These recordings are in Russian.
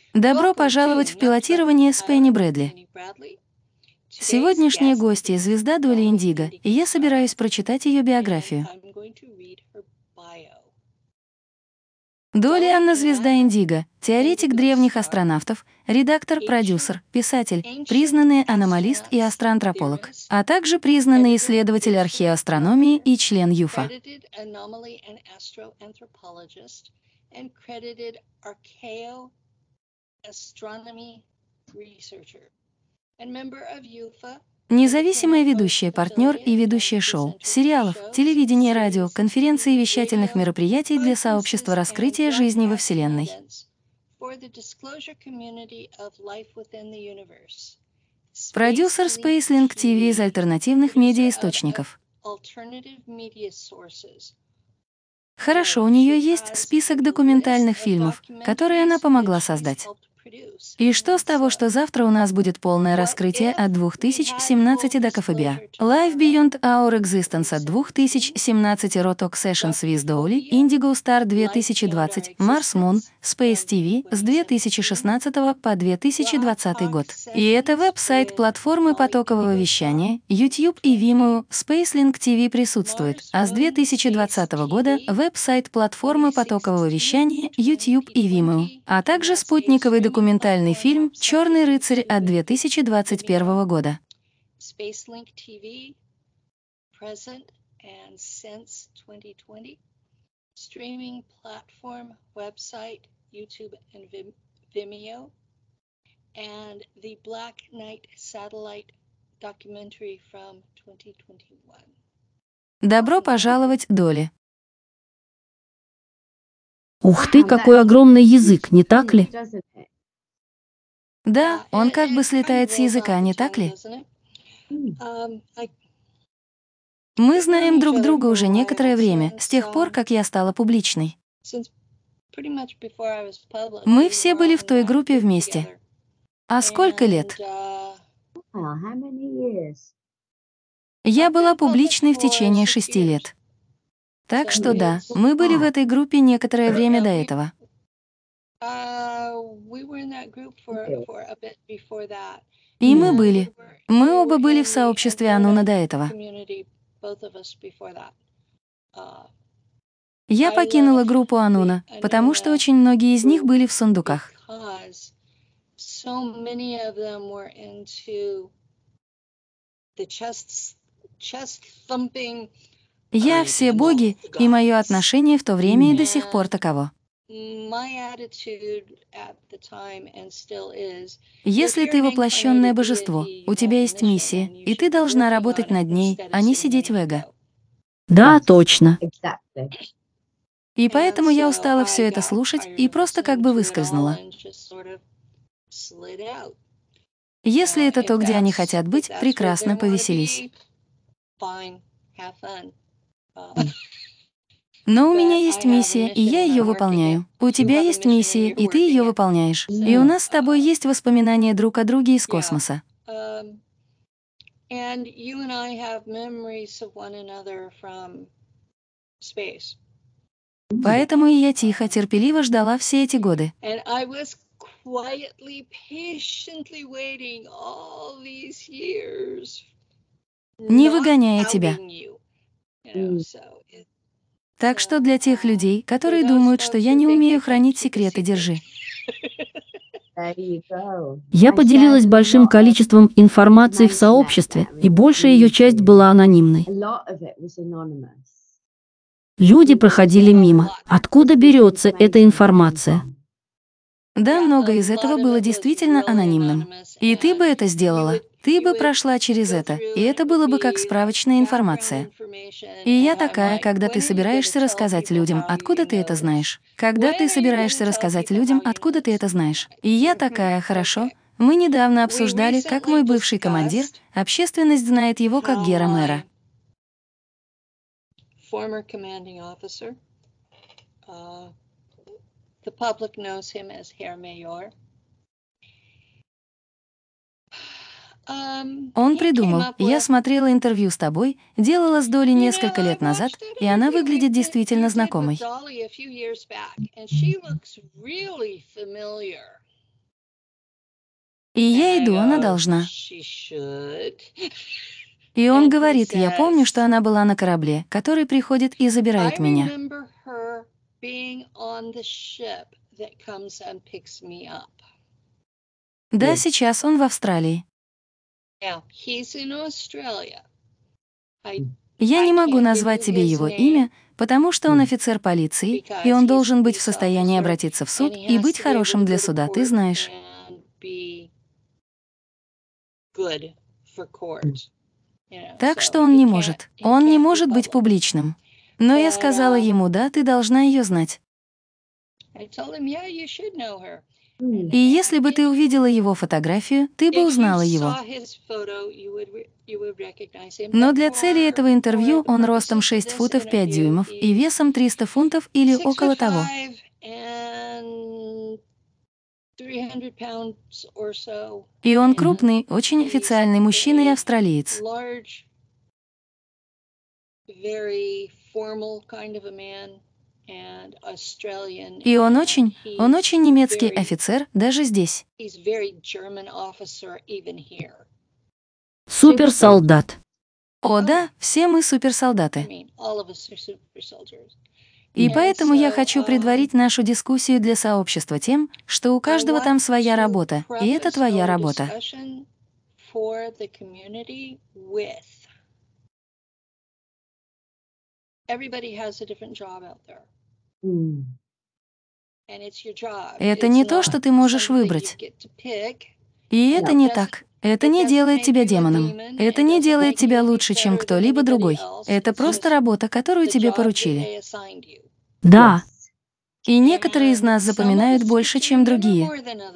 Добро пожаловать в пилотирование с Пенни Брэдли. Сегодняшняя гостья — звезда Доли Индиго, и я собираюсь прочитать ее биографию. Долли Анна звезда Индиго, теоретик древних астронавтов, редактор, продюсер, писатель, признанный аномалист и астроантрополог, а также признанный исследователь археоастрономии и член ЮФА. Независимая ведущая, партнер и ведущая шоу, сериалов, телевидения, радио, конференций и вещательных мероприятий для сообщества раскрытия жизни во Вселенной. Продюсер SpaceLink TV из альтернативных медиаисточников. Хорошо, у нее есть список документальных фильмов, которые она помогла создать. И что с того, что завтра у нас будет полное раскрытие от 2017 до КФБА? Life Beyond Our Existence от 2017, Raw Talk Sessions with Dolly, Indigo Star 2020, Mars Moon, Space TV с 2016 по 2020 год. И это веб-сайт платформы потокового вещания, YouTube и Vimeo, SpaceLink TV присутствует, а с 2020 года веб-сайт платформы потокового вещания, YouTube и Vimeo, а также спутниковый документальный фильм «Черный рыцарь» от 2021 года. SpaceLink TV, present and since 2020, streaming platform, website, YouTube and Vimeo, and the Black Knight satellite documentary from 2021. Добро пожаловать, Долли. Ух ты, какой огромный язык, не так ли? Да, он как бы слетает с языка, не так ли? Мы знаем друг друга уже некоторое время, с тех пор, как я стала публичной. Мы все были в той группе вместе. А сколько лет? Я была публичной в течение 6 лет. Так что да, мы были в этой группе некоторое время до этого. И мы оба были в сообществе Ануна до этого. Я покинула группу Ануна, потому что очень многие из них были в сундуках. Я, все боги, и мое отношение в то время и до сих пор таково. Если ты воплощенное божество, у тебя есть миссия, и ты должна работать над ней, а не сидеть в эго. Да, точно. И поэтому я устала все это слушать и просто как бы выскользнула. Если это то, где они хотят быть, прекрасно, повеселись. Но у меня есть миссия, и я ее выполняю. У тебя есть миссия, и ты ее выполняешь. И у нас с тобой есть воспоминания друг о друге из космоса. Поэтому и я тихо, терпеливо ждала все эти годы. Не выгоняя тебя. Так что для тех людей, которые думают, что я не умею хранить секреты, держи. Я поделилась большим количеством информации в сообществе, и большая ее часть была анонимной. Люди проходили мимо. Откуда берется эта информация? Да, многое из этого было действительно анонимным. И ты бы это сделала. Ты бы прошла через это, и это было бы как справочная информация. И я такая, когда ты собираешься рассказать людям, откуда ты это знаешь. Когда ты собираешься рассказать людям, откуда ты это знаешь. И я такая, хорошо. Мы недавно обсуждали, как мой бывший командир, общественность знает его как Гера Мэра. The public knows him as Herr Mayor. Он придумал. Я смотрела интервью с тобой, делала с Долли несколько лет назад, и она выглядит действительно знакомой. И я иду, она должна. И он говорит, я помню, что она была на корабле, который приходит и забирает меня. Да, сейчас он в Австралии. Я не могу назвать тебе его имя, потому что он офицер полиции, и он должен быть в состоянии обратиться в суд и быть хорошим для суда, ты знаешь. Так что он не может быть публичным. Но я сказала ему, да, ты должна ее знать. И если бы ты увидела его фотографию, ты бы узнала его. Но для цели этого интервью он ростом 6 футов 5 дюймов и весом 300 фунтов или около того. И он крупный, очень официальный мужчина и австралиец. И он очень немецкий офицер даже здесь. Суперсолдат. О да, все мы суперсолдаты. И поэтому я хочу предварить нашу дискуссию для сообщества тем, что у каждого там своя работа, и это твоя работа. Это не то, что ты можешь выбрать. И это не так. Это не делает тебя демоном. Это не делает тебя лучше, чем кто-либо другой. Это просто работа, которую тебе поручили. Да. И некоторые из нас запоминают больше, чем другие.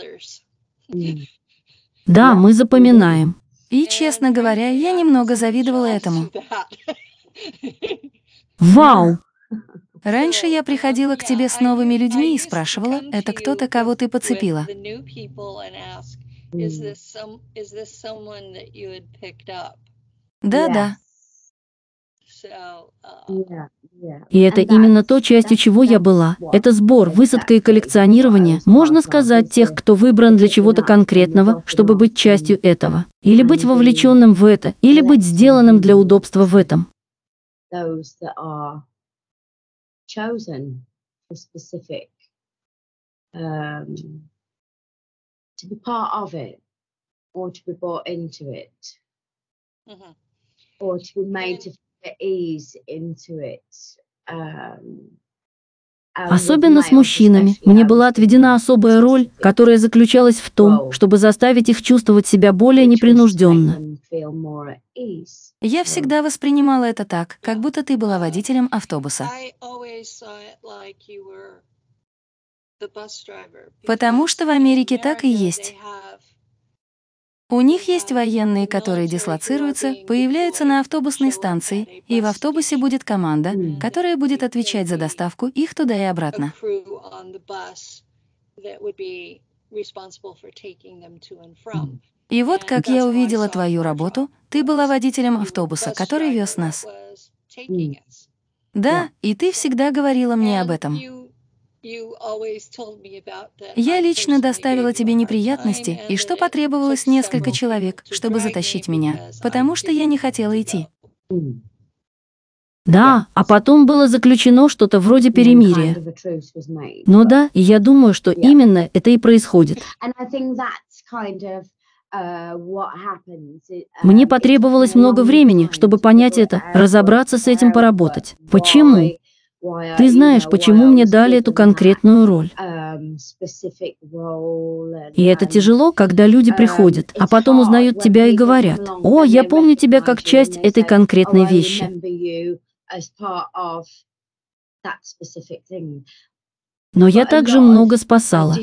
Да, мы запоминаем. И, честно говоря, я немного завидовала этому. Вау! Раньше я приходила к тебе с новыми людьми и спрашивала, это кто-то, кого ты подцепила. Да-да. И это именно то, частью чего я была. Это сбор, высадка и коллекционирование, можно сказать, тех, кто выбран для чего-то конкретного, чтобы быть частью этого. Или быть вовлеченным в это, или быть сделанным для удобства в этом. Особенно с мужчинами. Мне была отведена особая роль, которая заключалась в том, чтобы заставить их чувствовать себя более непринужденно. Я всегда воспринимала это так, как будто ты была водителем автобуса. Потому что в Америке так и есть. У них есть военные, которые дислоцируются, появляются на автобусной станции, и в автобусе будет команда, которая будет отвечать за доставку их туда и обратно. И вот как я увидела твою работу, ты была водителем автобуса, который вез нас. Да, и ты всегда говорила мне об этом. Я лично доставила тебе неприятности, и что потребовалось несколько человек, чтобы затащить меня, потому что я не хотела идти. Да, а потом было заключено что-то вроде перемирия. Ну да, и я думаю, что именно это и происходит. Мне потребовалось много времени, чтобы понять это, разобраться с этим, поработать. Почему? Ты знаешь, почему мне дали эту конкретную роль. И это тяжело, когда люди приходят, а потом узнают тебя и говорят: «О, я помню тебя как часть этой конкретной вещи». Но я также много спасала.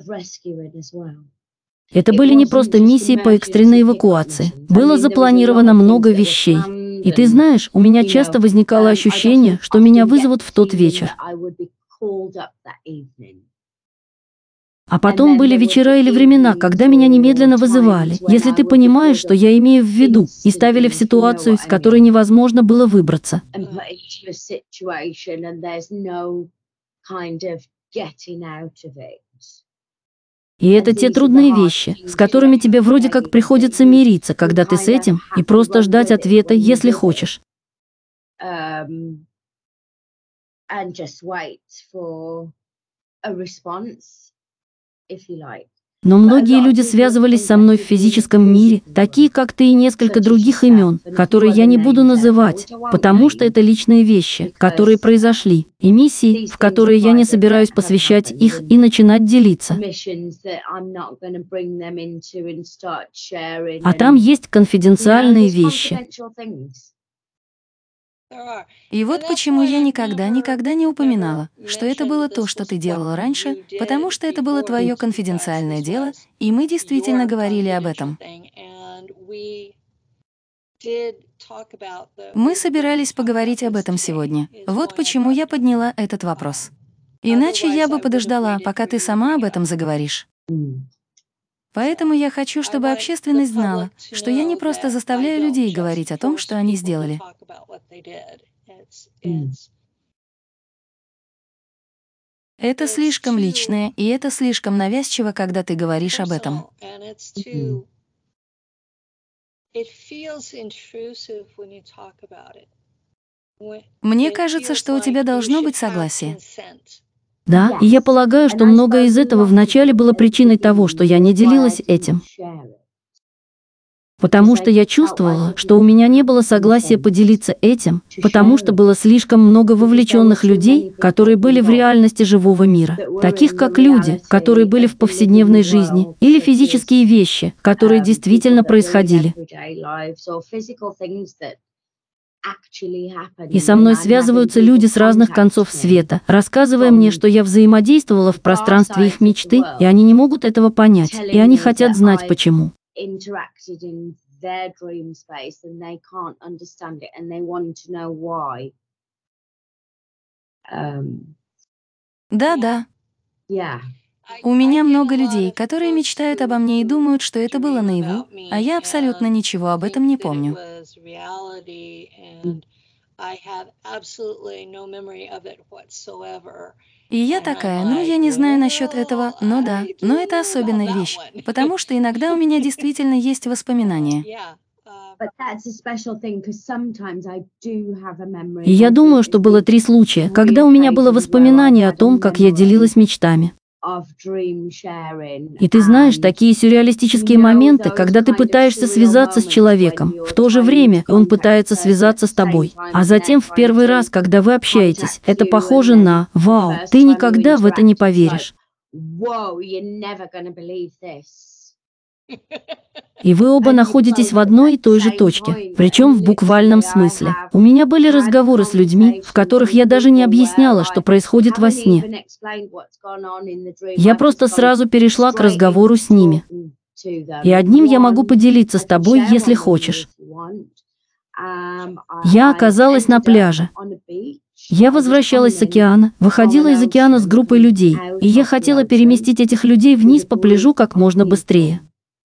Это были не просто миссии по экстренной эвакуации. Было запланировано много вещей. И ты знаешь, у меня часто возникало ощущение, что меня вызовут в тот вечер. А потом были вечера или времена, когда меня немедленно вызывали, если ты понимаешь, что я имею в виду, и ставили в ситуацию, из которой невозможно было выбраться. И это те трудные вещи, с которыми тебе вроде как приходится мириться, когда ты с этим, и просто ждать ответа, если хочешь. Но многие люди связывались со мной в физическом мире, такие как ты и несколько других имен, которые я не буду называть, потому что это личные вещи, которые произошли, и миссии, в которые я не собираюсь посвящать их и начинать делиться. А там есть конфиденциальные вещи. И вот почему я никогда не упоминала, что это было то, что ты делала раньше, потому что это было твое конфиденциальное дело, и мы действительно говорили об этом. Мы собирались поговорить об этом сегодня. Вот почему я подняла этот вопрос. Иначе я бы подождала, пока ты сама об этом заговоришь. Поэтому я хочу, чтобы общественность знала, что я не просто заставляю людей говорить о том, что они сделали. Это слишком личное, и это слишком навязчиво, когда ты говоришь об этом. Мне кажется, что у тебя должно быть согласие. Да, и я полагаю, что многое из этого вначале было причиной того, что я не делилась этим. Потому что я чувствовала, что у меня не было согласия поделиться этим, потому что было слишком много вовлеченных людей, которые были в реальности живого мира, таких как люди, которые были в повседневной жизни, или физические вещи, которые действительно происходили. И со мной связываются люди с разных концов света, рассказывая мне, что я взаимодействовала в пространстве их мечты, и они не могут этого понять, и они хотят знать, почему. Да. У меня много людей, которые мечтают обо мне и думают, что это было наяву, а я абсолютно ничего об этом не помню. И я такая, я не знаю насчет этого, но да, но это особенная вещь, потому что иногда у меня действительно есть воспоминания. И я думаю, что было 3 случая, когда у меня было воспоминание о том, как я делилась мечтами. И ты знаешь, такие сюрреалистические моменты, когда ты пытаешься связаться с человеком, в то же время он пытается связаться с тобой. А затем в первый раз, когда вы общаетесь, это похоже на «Вау, ты никогда в это не поверишь». И вы оба находитесь в одной и той же точке, причем в буквальном смысле. У меня были разговоры с людьми, в которых я даже не объясняла, что происходит во сне. Я просто сразу перешла к разговору с ними. И одним я могу поделиться с тобой, если хочешь. Я оказалась на пляже. Я возвращалась с океана, выходила из океана с группой людей, и я хотела переместить этих людей вниз по пляжу как можно быстрее.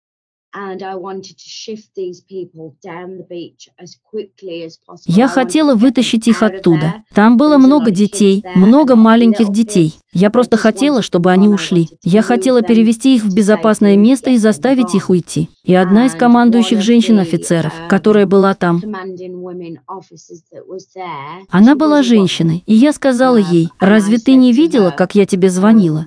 Я хотела вытащить их оттуда. Там было много детей, много маленьких детей. Я просто хотела, чтобы они ушли. Я хотела перевести их в безопасное место и заставить их уйти. И одна из командующих женщин-офицеров, которая была там, она была женщиной, и я сказала ей: «Разве ты не видела, как я тебе звонила?»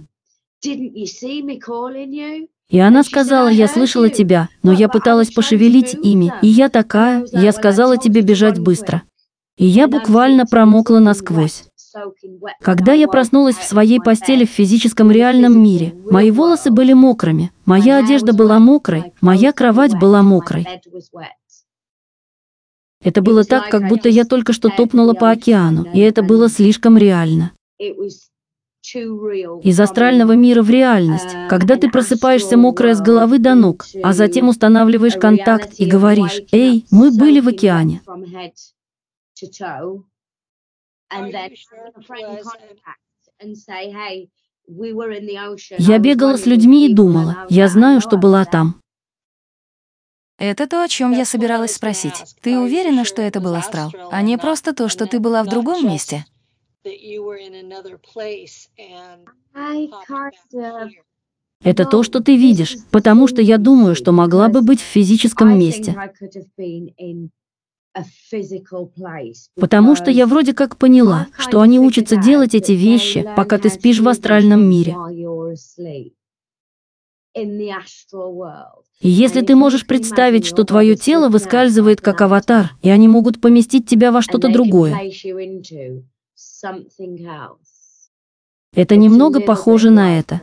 И она сказала: «Я слышала тебя, но я пыталась пошевелить ими, и я такая, я сказала тебе бежать быстро». И я буквально промокла насквозь. Когда я проснулась в своей постели в физическом реальном мире, мои волосы были мокрыми, моя одежда была мокрой, моя кровать была мокрой. Это было так, как будто я только что топнула по океану, и это было слишком реально. Из астрального мира в реальность, когда ты просыпаешься мокрая с головы до ног, а затем устанавливаешь контакт и говоришь: «Эй, мы были в океане». Я бегала с людьми и думала: я знаю, что была там. Это то, о чем я собиралась спросить. Ты уверена, что это был астрал, а не просто то, что ты была в другом месте? Это то, что ты видишь, потому что я думаю, что могла бы быть в физическом месте. Потому что я вроде как поняла, что они учатся делать эти вещи, пока ты спишь в астральном мире. И если ты можешь представить, что твое тело выскальзывает как аватар, и они могут поместить тебя во что-то другое. Это немного похоже на это.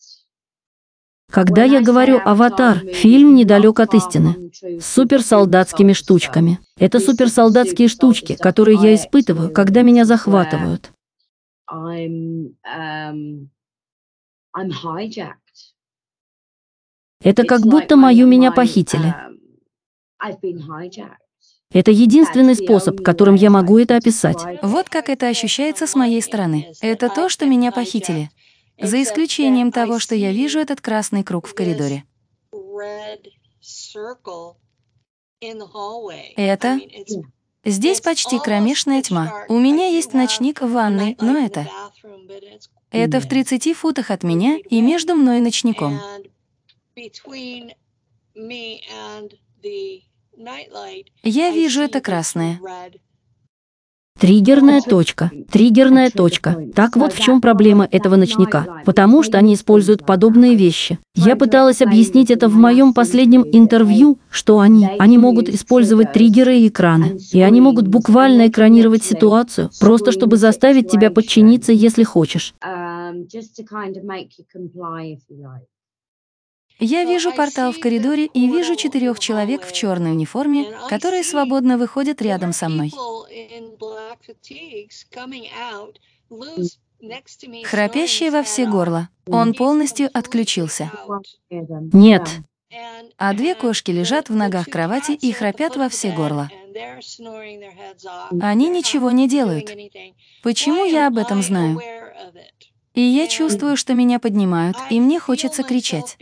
Когда я говорю «Аватар», фильм недалек от истины. С суперсолдатскими штучками. Это суперсолдатские штучки, которые я испытываю, когда меня захватывают. Это как будто меня похитили. Это единственный способ, которым я могу это описать. Вот как это ощущается с моей стороны. Это то, что меня похитили. За исключением того, что я вижу этот красный круг в коридоре. Это... Здесь почти кромешная тьма. У меня есть ночник в ванной, но это... Это в 30 футах от меня и между мной и ночником. Я вижу это красное. Триггерная точка. Триггерная точка. Так вот в чем проблема этого ночника. Потому что они используют подобные вещи. Я пыталась объяснить это в моем последнем интервью, что они могут использовать триггеры и экраны. И они могут буквально экранировать ситуацию, просто чтобы заставить тебя подчиниться, если хочешь. Я вижу портал в коридоре и вижу 4 человек в черной униформе, которые свободно выходят рядом со мной. Храпящий во все горло. Он полностью отключился. Нет. А 2 кошки лежат в ногах кровати и храпят во все горло. Они ничего не делают. Почему я об этом знаю? И я чувствую, что меня поднимают, и мне хочется кричать.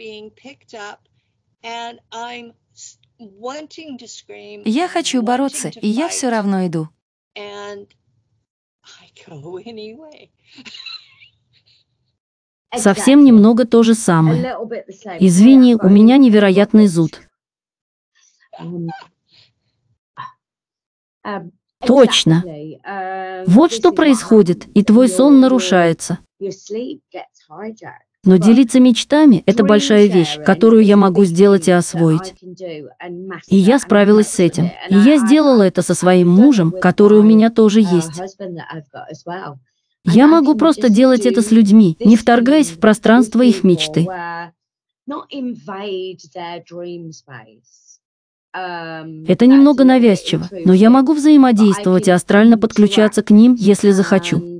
Я хочу бороться, и я все равно иду. Совсем немного то же самое. Извини, у меня невероятный зуд. Точно. Вот что происходит, и твой сон нарушается. Но делиться мечтами – это большая вещь, которую я могу сделать и освоить. И я справилась с этим. И я сделала это со своим мужем, который у меня тоже есть. Я могу просто делать это с людьми, не вторгаясь в пространство их мечты. Это немного навязчиво, но я могу взаимодействовать и астрально подключаться к ним, если захочу.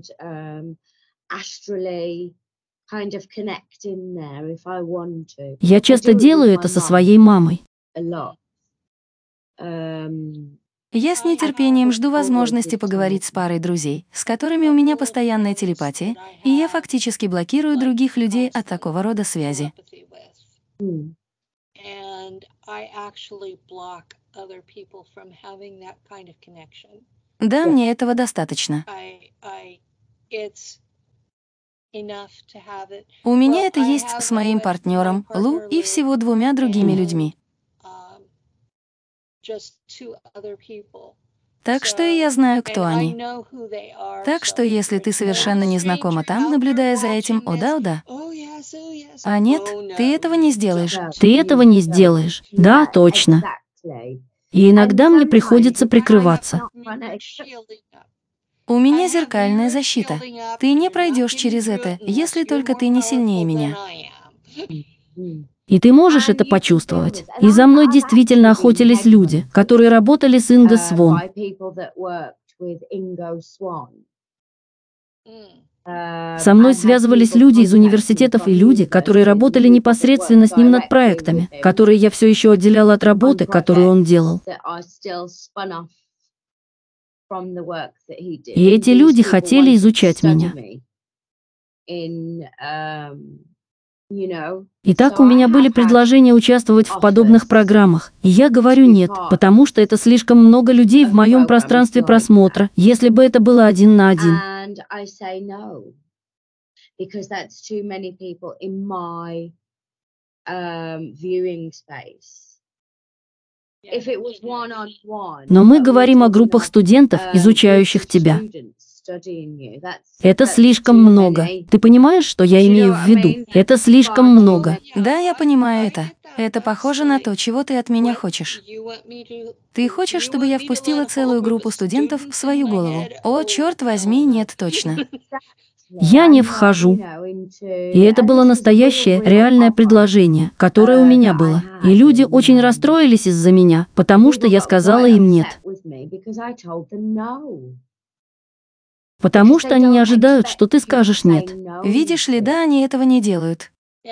Я часто делаю это со своей мамой. Я с нетерпением жду возможности поговорить с парой друзей, с которыми у меня постоянная телепатия, и я фактически блокирую других людей от такого рода связи. Да, мне этого достаточно. У меня это есть с моим партнером Лу и всего 2 другими людьми. Так что и я знаю, кто они. Так что если ты совершенно не знакома там, наблюдая за этим, о да. А нет, ты этого не сделаешь. Ты этого не сделаешь. Да, точно. И иногда мне приходится прикрываться. У меня зеркальная защита. Ты не пройдешь через это, если только ты не сильнее меня. И ты можешь это почувствовать. И за мной действительно охотились люди, которые работали с Инго Свон. Со мной связывались люди из университетов и люди, которые работали непосредственно с ним над проектами, которые я все еще отделяла от работы, которую он делал. И эти люди хотели изучать меня. Итак, у меня были предложения участвовать в подобных программах, и я говорю нет, потому что это слишком много людей в моем пространстве просмотра, если бы это было 1 на 1. Но мы говорим о группах студентов, изучающих тебя. Это слишком много. Ты понимаешь, что я имею в виду? Это слишком много. Да, я понимаю это. Это похоже на то, чего ты от меня хочешь. Ты хочешь, чтобы я впустила целую группу студентов в свою голову? О, черт возьми, нет, точно. Я не вхожу. И это было настоящее, реальное предложение, которое у меня было. И люди очень расстроились из-за меня, потому что я сказала им «нет». Потому что они не ожидают, что ты скажешь «нет». Видишь ли, да, они этого не делают.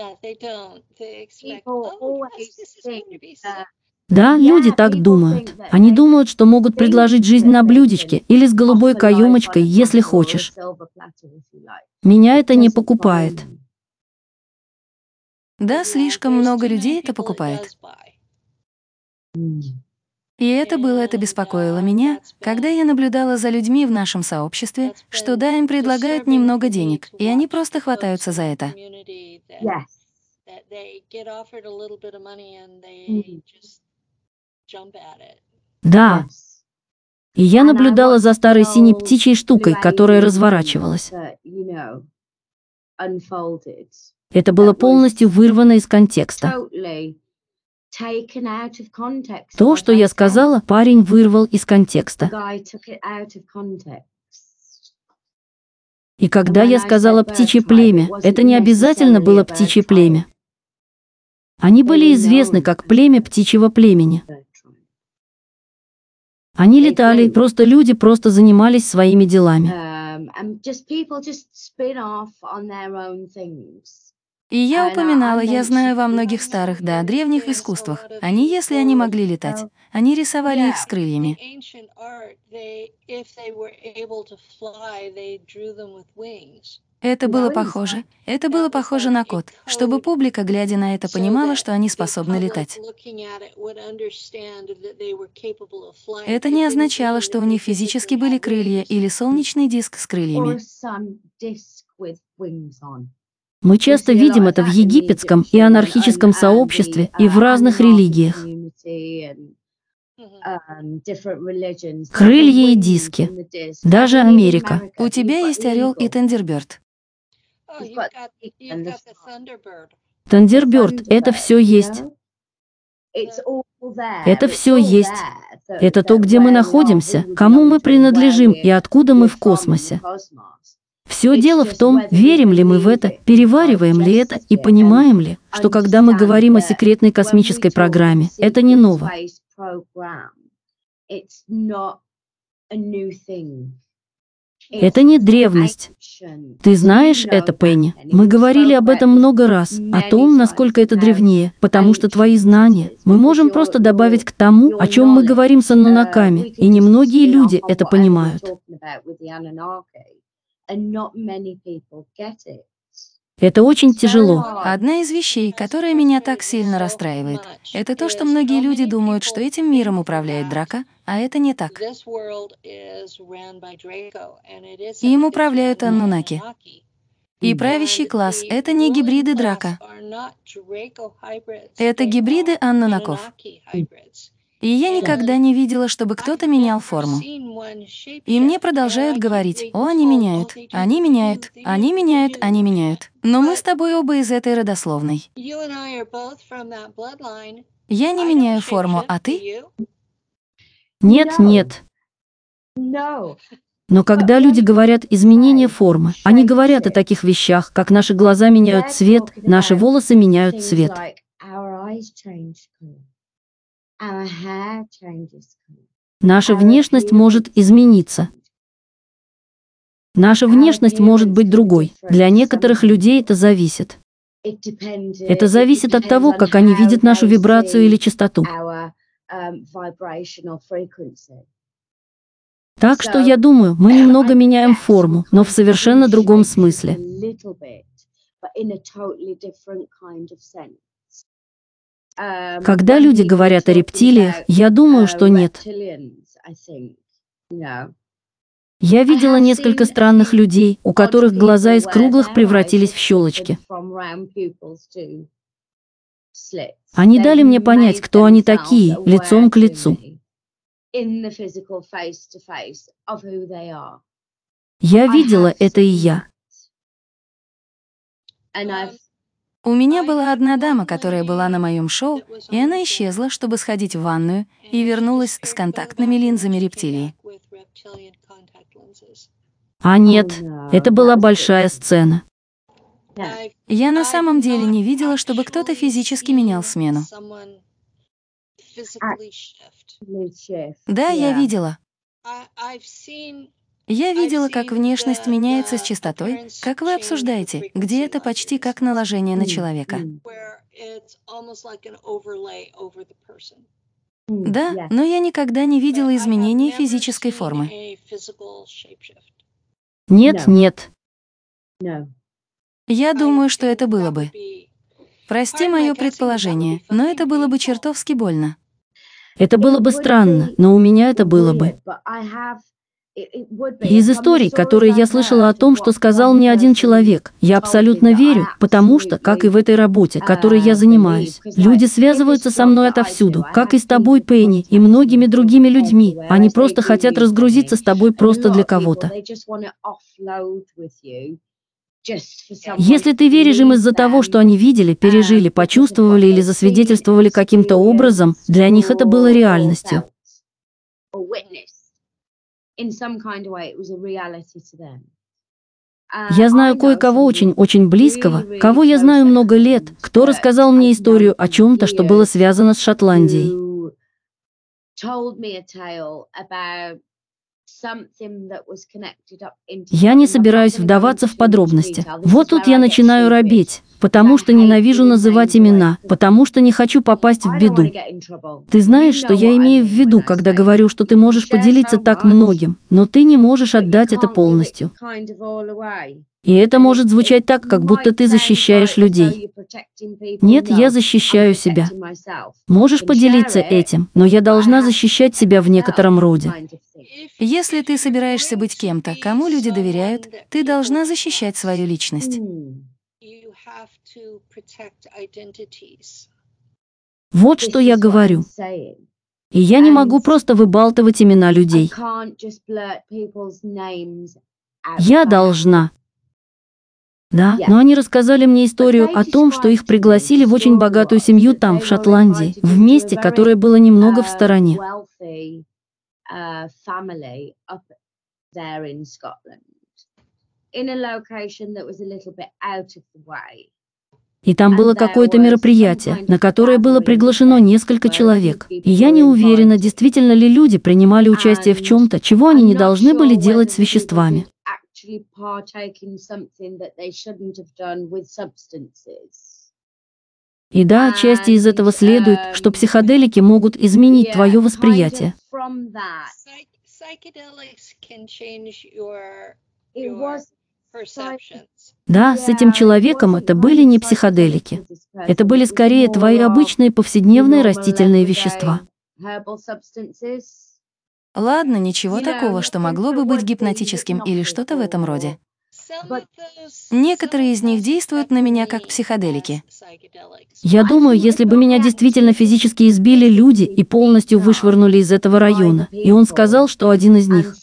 Да, люди так думают. Они думают, что могут предложить жизнь на блюдечке или с голубой каемочкой, если хочешь. Меня это не покупает. Да, слишком много людей это покупает. И это беспокоило меня, когда я наблюдала за людьми в нашем сообществе, что да, им предлагают немного денег, и они просто хватаются за это. Да. И я наблюдала за старой синей птичьей штукой, которая разворачивалась. Это было полностью вырвано из контекста. То, что я сказала, парень вырвал из контекста. И когда я сказала «птичье племя», это не обязательно было птичье племя. Они были известны как племя птичьего племени. Они летали, просто люди просто занимались своими делами. И я упоминала, я знаю во многих старых, да, древних искусствах. Они, если они могли летать, они рисовали их с крыльями. Это было похоже на код, чтобы публика, глядя на это, понимала, что они способны летать. Это не означало, что у них физически были крылья или солнечный диск с крыльями. Мы часто видим это в египетском и анархическом сообществе и в разных религиях. Крылья и диски. Даже Америка. У тебя есть орел и тандерберд. Тандерберд — это все есть. Это все есть. Это то, где мы находимся, кому мы принадлежим и откуда мы в космосе. Все дело в том, верим ли мы в это, перевариваем ли это и понимаем ли, что когда мы говорим о секретной космической программе, это не ново. Это не древность. Ты знаешь это, Пенни? Мы говорили об этом много раз, о том, насколько это древнее, потому что твои знания мы можем просто добавить к тому, о чем мы говорим с ануннаками, и немногие люди это понимают. Это очень тяжело. Одна из вещей, которая меня так сильно расстраивает, это то, что многие люди думают, что этим миром управляет Драко, а это не так. Им управляют аннунаки. И правящий класс — это не гибриды Драко. Это гибриды аннунаков. И я никогда не видела, чтобы кто-то менял форму. И мне продолжают говорить: «О, они меняют, они меняют, они меняют, они меняют». Но мы с тобой оба из этой родословной. Я не меняю форму, а ты? Нет, нет. Но когда люди говорят «изменение формы», они говорят о таких вещах, как наши глаза меняют цвет, наши волосы меняют цвет. Наша внешность может измениться. Наша внешность может быть другой. Для некоторых людей это зависит. Это зависит от того, как они видят нашу вибрацию или частоту. Так что я думаю, мы немного меняем форму, но в совершенно другом смысле. Когда люди говорят о рептилиях, я думаю, что нет. Я видела несколько странных людей, у которых глаза из круглых превратились в щелочки. Они дали мне понять, кто они такие, лицом к лицу. Я видела это и я. У меня была одна дама, которая была на моем шоу, и она исчезла, чтобы сходить в ванную, и вернулась с контактными линзами рептилии. А нет, это была большая сцена. Я на самом деле не видела, чтобы кто-то физически менял смену. Да, я видела. Я видела, как внешность меняется с частотой, как вы обсуждаете, где это почти как наложение на человека. Да, но я никогда не видела изменений физической формы. Нет, нет. Я думаю, что это было бы. Прости мое предположение, но это было бы чертовски больно. Это было бы странно, но у меня это было бы. Из историй, которые я слышала о том, что сказал мне один человек, я абсолютно верю, потому что, как и в этой работе, которой я занимаюсь, люди связываются со мной отовсюду, как и с тобой, Пенни, и многими другими людьми. Они просто хотят разгрузиться с тобой просто для кого-то. Если ты веришь им из-за того, что они видели, пережили, почувствовали или засвидетельствовали каким-то образом, для них это было реальностью. Я знаю кое-кого очень-очень близкого, кого я знаю много лет, кто рассказал мне историю о чем-то, что было связано с Шотландией. Я не собираюсь вдаваться в подробности. Вот тут я начинаю робеть, потому что ненавижу называть имена, потому что не хочу попасть в беду. Ты знаешь, что я имею в виду, когда говорю, что ты можешь поделиться так многим, но ты не можешь отдать это полностью. И это может звучать так, как будто ты защищаешь людей. Нет, я защищаю себя. Можешь поделиться этим, но я должна защищать себя в некотором роде. Если ты собираешься быть кем-то, кому люди доверяют, ты должна защищать свою личность. Вот что я говорю. И я не могу просто выбалтывать имена людей. Я должна. Да, но они рассказали мне историю о том, что их пригласили в очень богатую семью там, в Шотландии, в месте, которое было немного в стороне. И там было какое-то мероприятие, на которое было приглашено несколько человек. И я не уверена, действительно ли люди принимали участие в чем-то, чего они не должны были делать с веществами. И да, отчасти из этого следует, что психоделики могут изменить твое восприятие. Да, с этим человеком это были не психоделики. Это были скорее твои обычные повседневные растительные вещества. Ладно, ничего такого, что могло бы быть гипнотическим или что-то в этом роде. Некоторые из них действуют на меня как психоделики. Я думаю, если бы меня действительно физически избили люди и полностью вышвырнули из этого района, и он сказал, что один из них...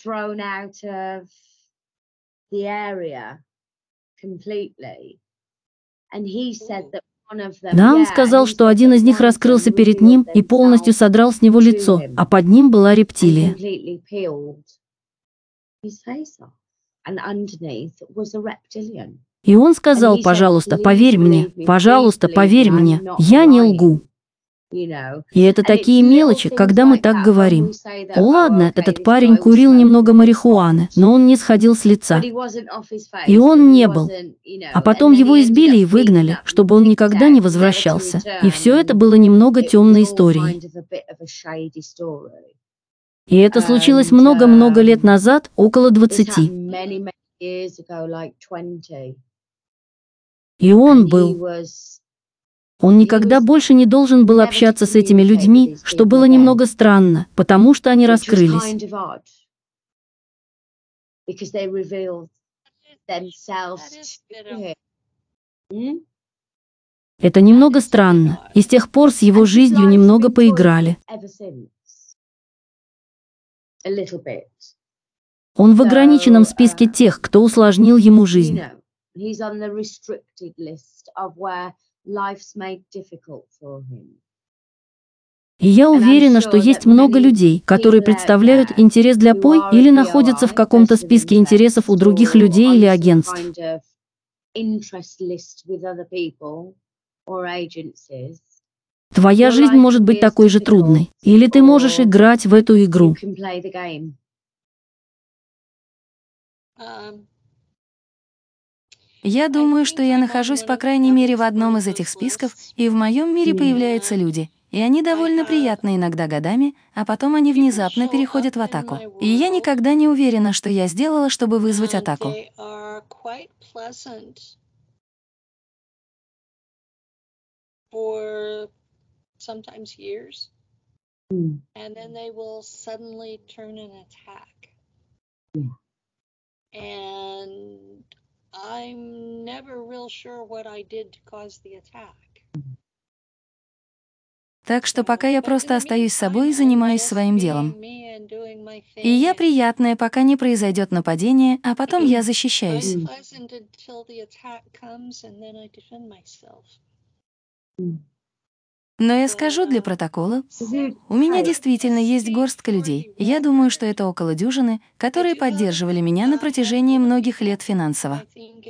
Да, он сказал, что один из них раскрылся перед ним и полностью содрал с него лицо, а под ним была рептилия. И он сказал, пожалуйста, поверь мне, пожалуйста, поверь мне, я не лгу. И это такие мелочи, когда мы так говорим. О, ладно, этот парень курил немного марихуаны, но он не сходил с лица. И он не был. А потом его избили и выгнали, чтобы он никогда не возвращался. И все это было немного темной историей. И это случилось много-много лет назад, около 20. И он был... Он никогда больше не должен был общаться с этими людьми, что было немного странно, потому что они раскрылись. Это немного странно, и с тех пор с его жизнью немного поиграли. Он в ограниченном списке тех, кто усложнил ему жизнь. И я уверена, что есть много людей, которые представляют интерес для Пой или находятся в каком-то списке интересов у других людей или агентств. Твоя жизнь может быть такой же трудной, или ты можешь играть в эту игру. Я думаю, что я нахожусь, по крайней мере, в одном из этих списков, и в моем мире появляются люди, и они довольно приятны иногда годами, а потом они внезапно переходят в атаку. И я никогда не уверена, что я сделала, чтобы вызвать атаку. Так что пока я просто остаюсь собой и занимаюсь своим делом. И я приятная, пока не произойдет нападение, а потом я защищаюсь. Но я скажу для протокола, у меня действительно есть горстка людей, я думаю, что это около дюжины, которые поддерживали меня на протяжении многих лет финансово.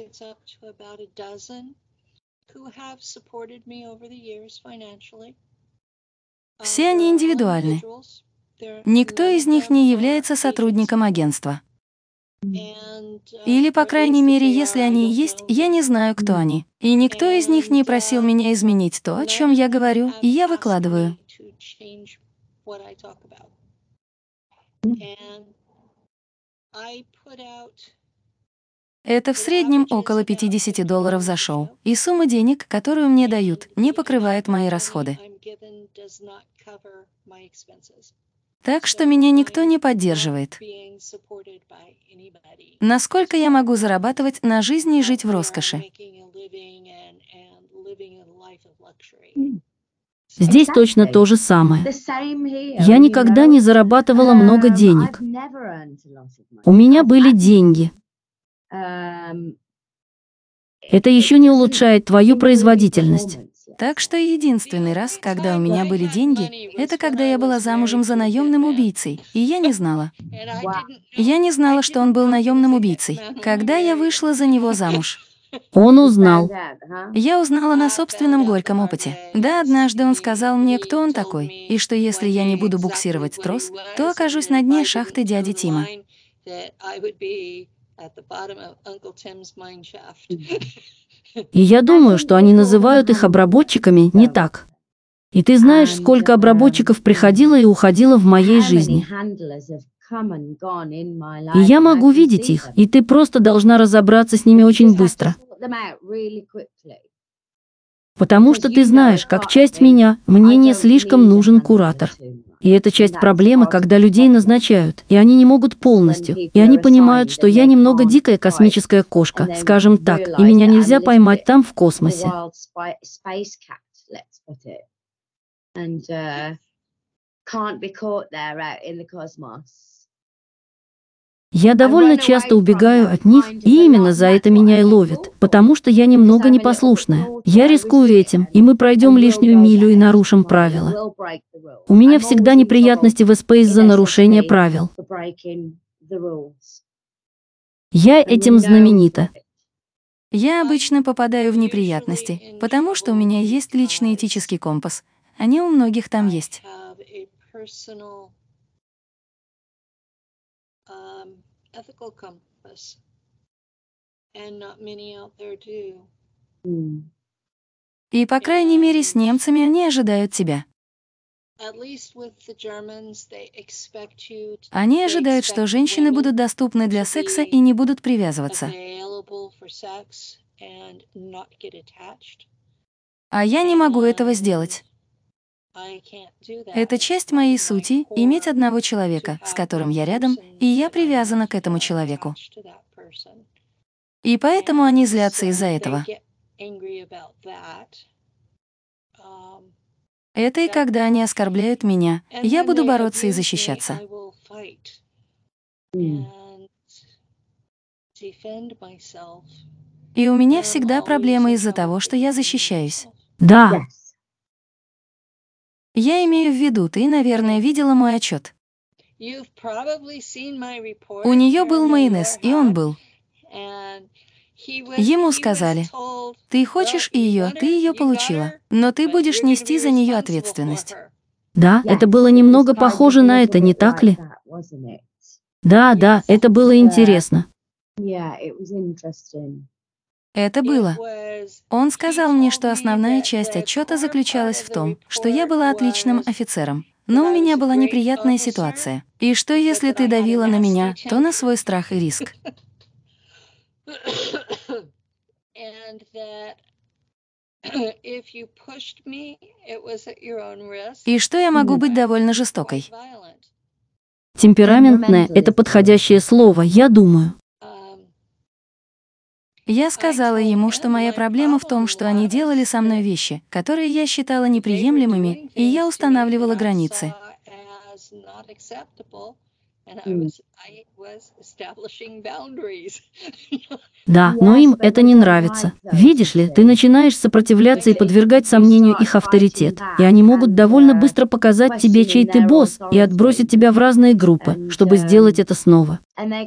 Все они индивидуальны. Никто из них не является сотрудником агентства. Или, по крайней мере, если они и есть, я не знаю, кто они. И никто из них не просил меня изменить то, о чем я говорю, и я выкладываю. Это в среднем около $50 за шоу, и сумма денег, которую мне дают, не покрывает мои расходы. Так что меня никто не поддерживает. Насколько я могу зарабатывать на жизнь и жить в роскоши? Здесь точно то же самое. Я никогда не зарабатывала много денег. У меня были деньги. Это еще не улучшает твою производительность. Так что единственный раз, когда у меня были деньги, это когда я была замужем за наемным убийцей, и я не знала. Я не знала, что он был наемным убийцей, когда я вышла за него замуж. Он узнал. Я узнала на собственном горьком опыте. Да, однажды он сказал мне, кто он такой, и что если я не буду буксировать трос, то окажусь на дне шахты дяди Тима. И я думаю, что они называют их обработчиками не так. И ты знаешь, сколько обработчиков приходило и уходило в моей жизни. И я могу видеть их, и ты просто должна разобраться с ними очень быстро. Потому что ты знаешь, как часть меня, мне не слишком нужен куратор. И это часть проблемы, когда людей назначают, и они не могут полностью. И они понимают, что я немного дикая космическая кошка, скажем так, и меня нельзя поймать там в космосе. Я довольно часто убегаю от них, и именно за это меня и ловят, потому что я немного непослушная. Я рискую этим, и мы пройдем лишнюю милю и нарушим правила. У меня всегда неприятности в СП из-за нарушения правил. Я этим знаменита. Я обычно попадаю в неприятности, потому что у меня есть личный этический компас. Они у многих там есть. И, по крайней мере, с немцами они ожидают тебя. Они ожидают, что женщины будут доступны для секса и не будут привязываться. А я не могу этого сделать. Это часть моей сути — иметь одного человека, с которым я рядом, и я привязана к этому человеку. И поэтому они злятся из-за этого. Это и когда они оскорбляют меня, я буду бороться и защищаться. И у меня всегда проблемы из-за того, что я защищаюсь. Да, Я имею в виду, ты, наверное, видела мой отчет. У нее был майонез, и он был. Ему сказали: ты хочешь ее, ты ее получила, но ты будешь нести за нее ответственность. да, это было немного похоже на это, не так ли? Да, да, это было интересно. Это было. Он сказал мне, что основная часть отчета заключалась в том, что я была отличным офицером, но у меня была неприятная ситуация. И что если ты давила на меня, то на свой страх и риск. И что я могу быть довольно жестокой. Темпераментное — это подходящее слово, я думаю. Я сказала ему, что моя проблема в том, что они делали со мной вещи, которые я считала неприемлемыми, и я устанавливала границы. Да, но им это не нравится. Видишь ли, ты начинаешь сопротивляться и подвергать сомнению их авторитет, и они могут довольно быстро показать тебе, чей ты босс, и отбросить тебя в разные группы, чтобы сделать это снова.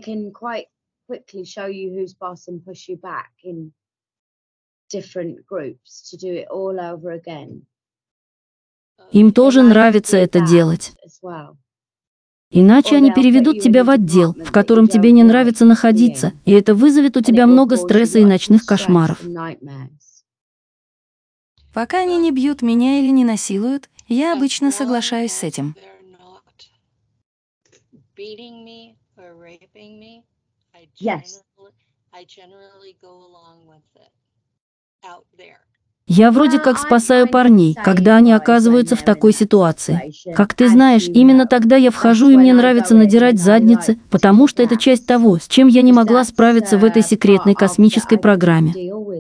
Им тоже нравится это делать. Иначе они переведут тебя в отдел, в котором тебе не нравится находиться, и это вызовет у тебя много стресса и ночных кошмаров. Пока они не бьют меня или не насилуют, я обычно соглашаюсь с этим. Я вроде как спасаю парней, когда они оказываются в такой ситуации. Как ты знаешь, именно тогда я вхожу, и мне нравится надирать задницы, потому что это часть того, с чем я не могла справиться в этой секретной космической программе.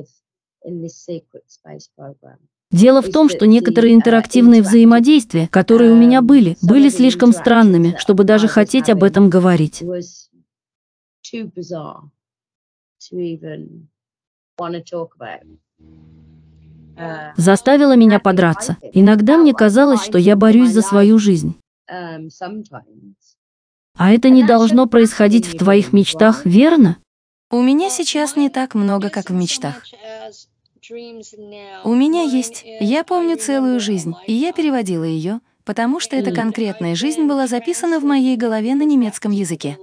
Дело в том, что некоторые интерактивные взаимодействия, которые у меня были слишком странными, чтобы даже хотеть об этом говорить. Заставила меня подраться. Иногда мне казалось, что я борюсь за свою жизнь. А это не должно происходить в твоих мечтах, верно? У меня сейчас не так много, как в мечтах. У меня есть, я помню целую жизнь, и я переводила ее, потому что эта конкретная жизнь была записана в моей голове на немецком языке.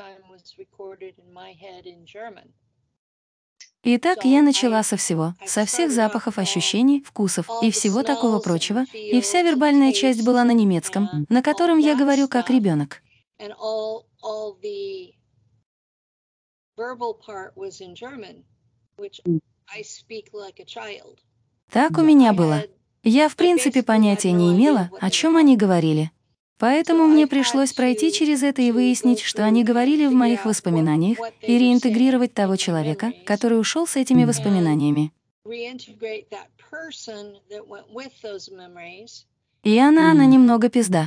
Итак, я начала со всего, со всех запахов, ощущений, вкусов и всего такого прочего, и вся вербальная часть была на немецком, на котором я говорю как ребенок. Так у меня было. Я в принципе понятия не имела, о чем они говорили. Поэтому мне пришлось пройти через это и выяснить, что они говорили в моих воспоминаниях, и реинтегрировать того человека, который ушел с этими воспоминаниями. И она немного пизда.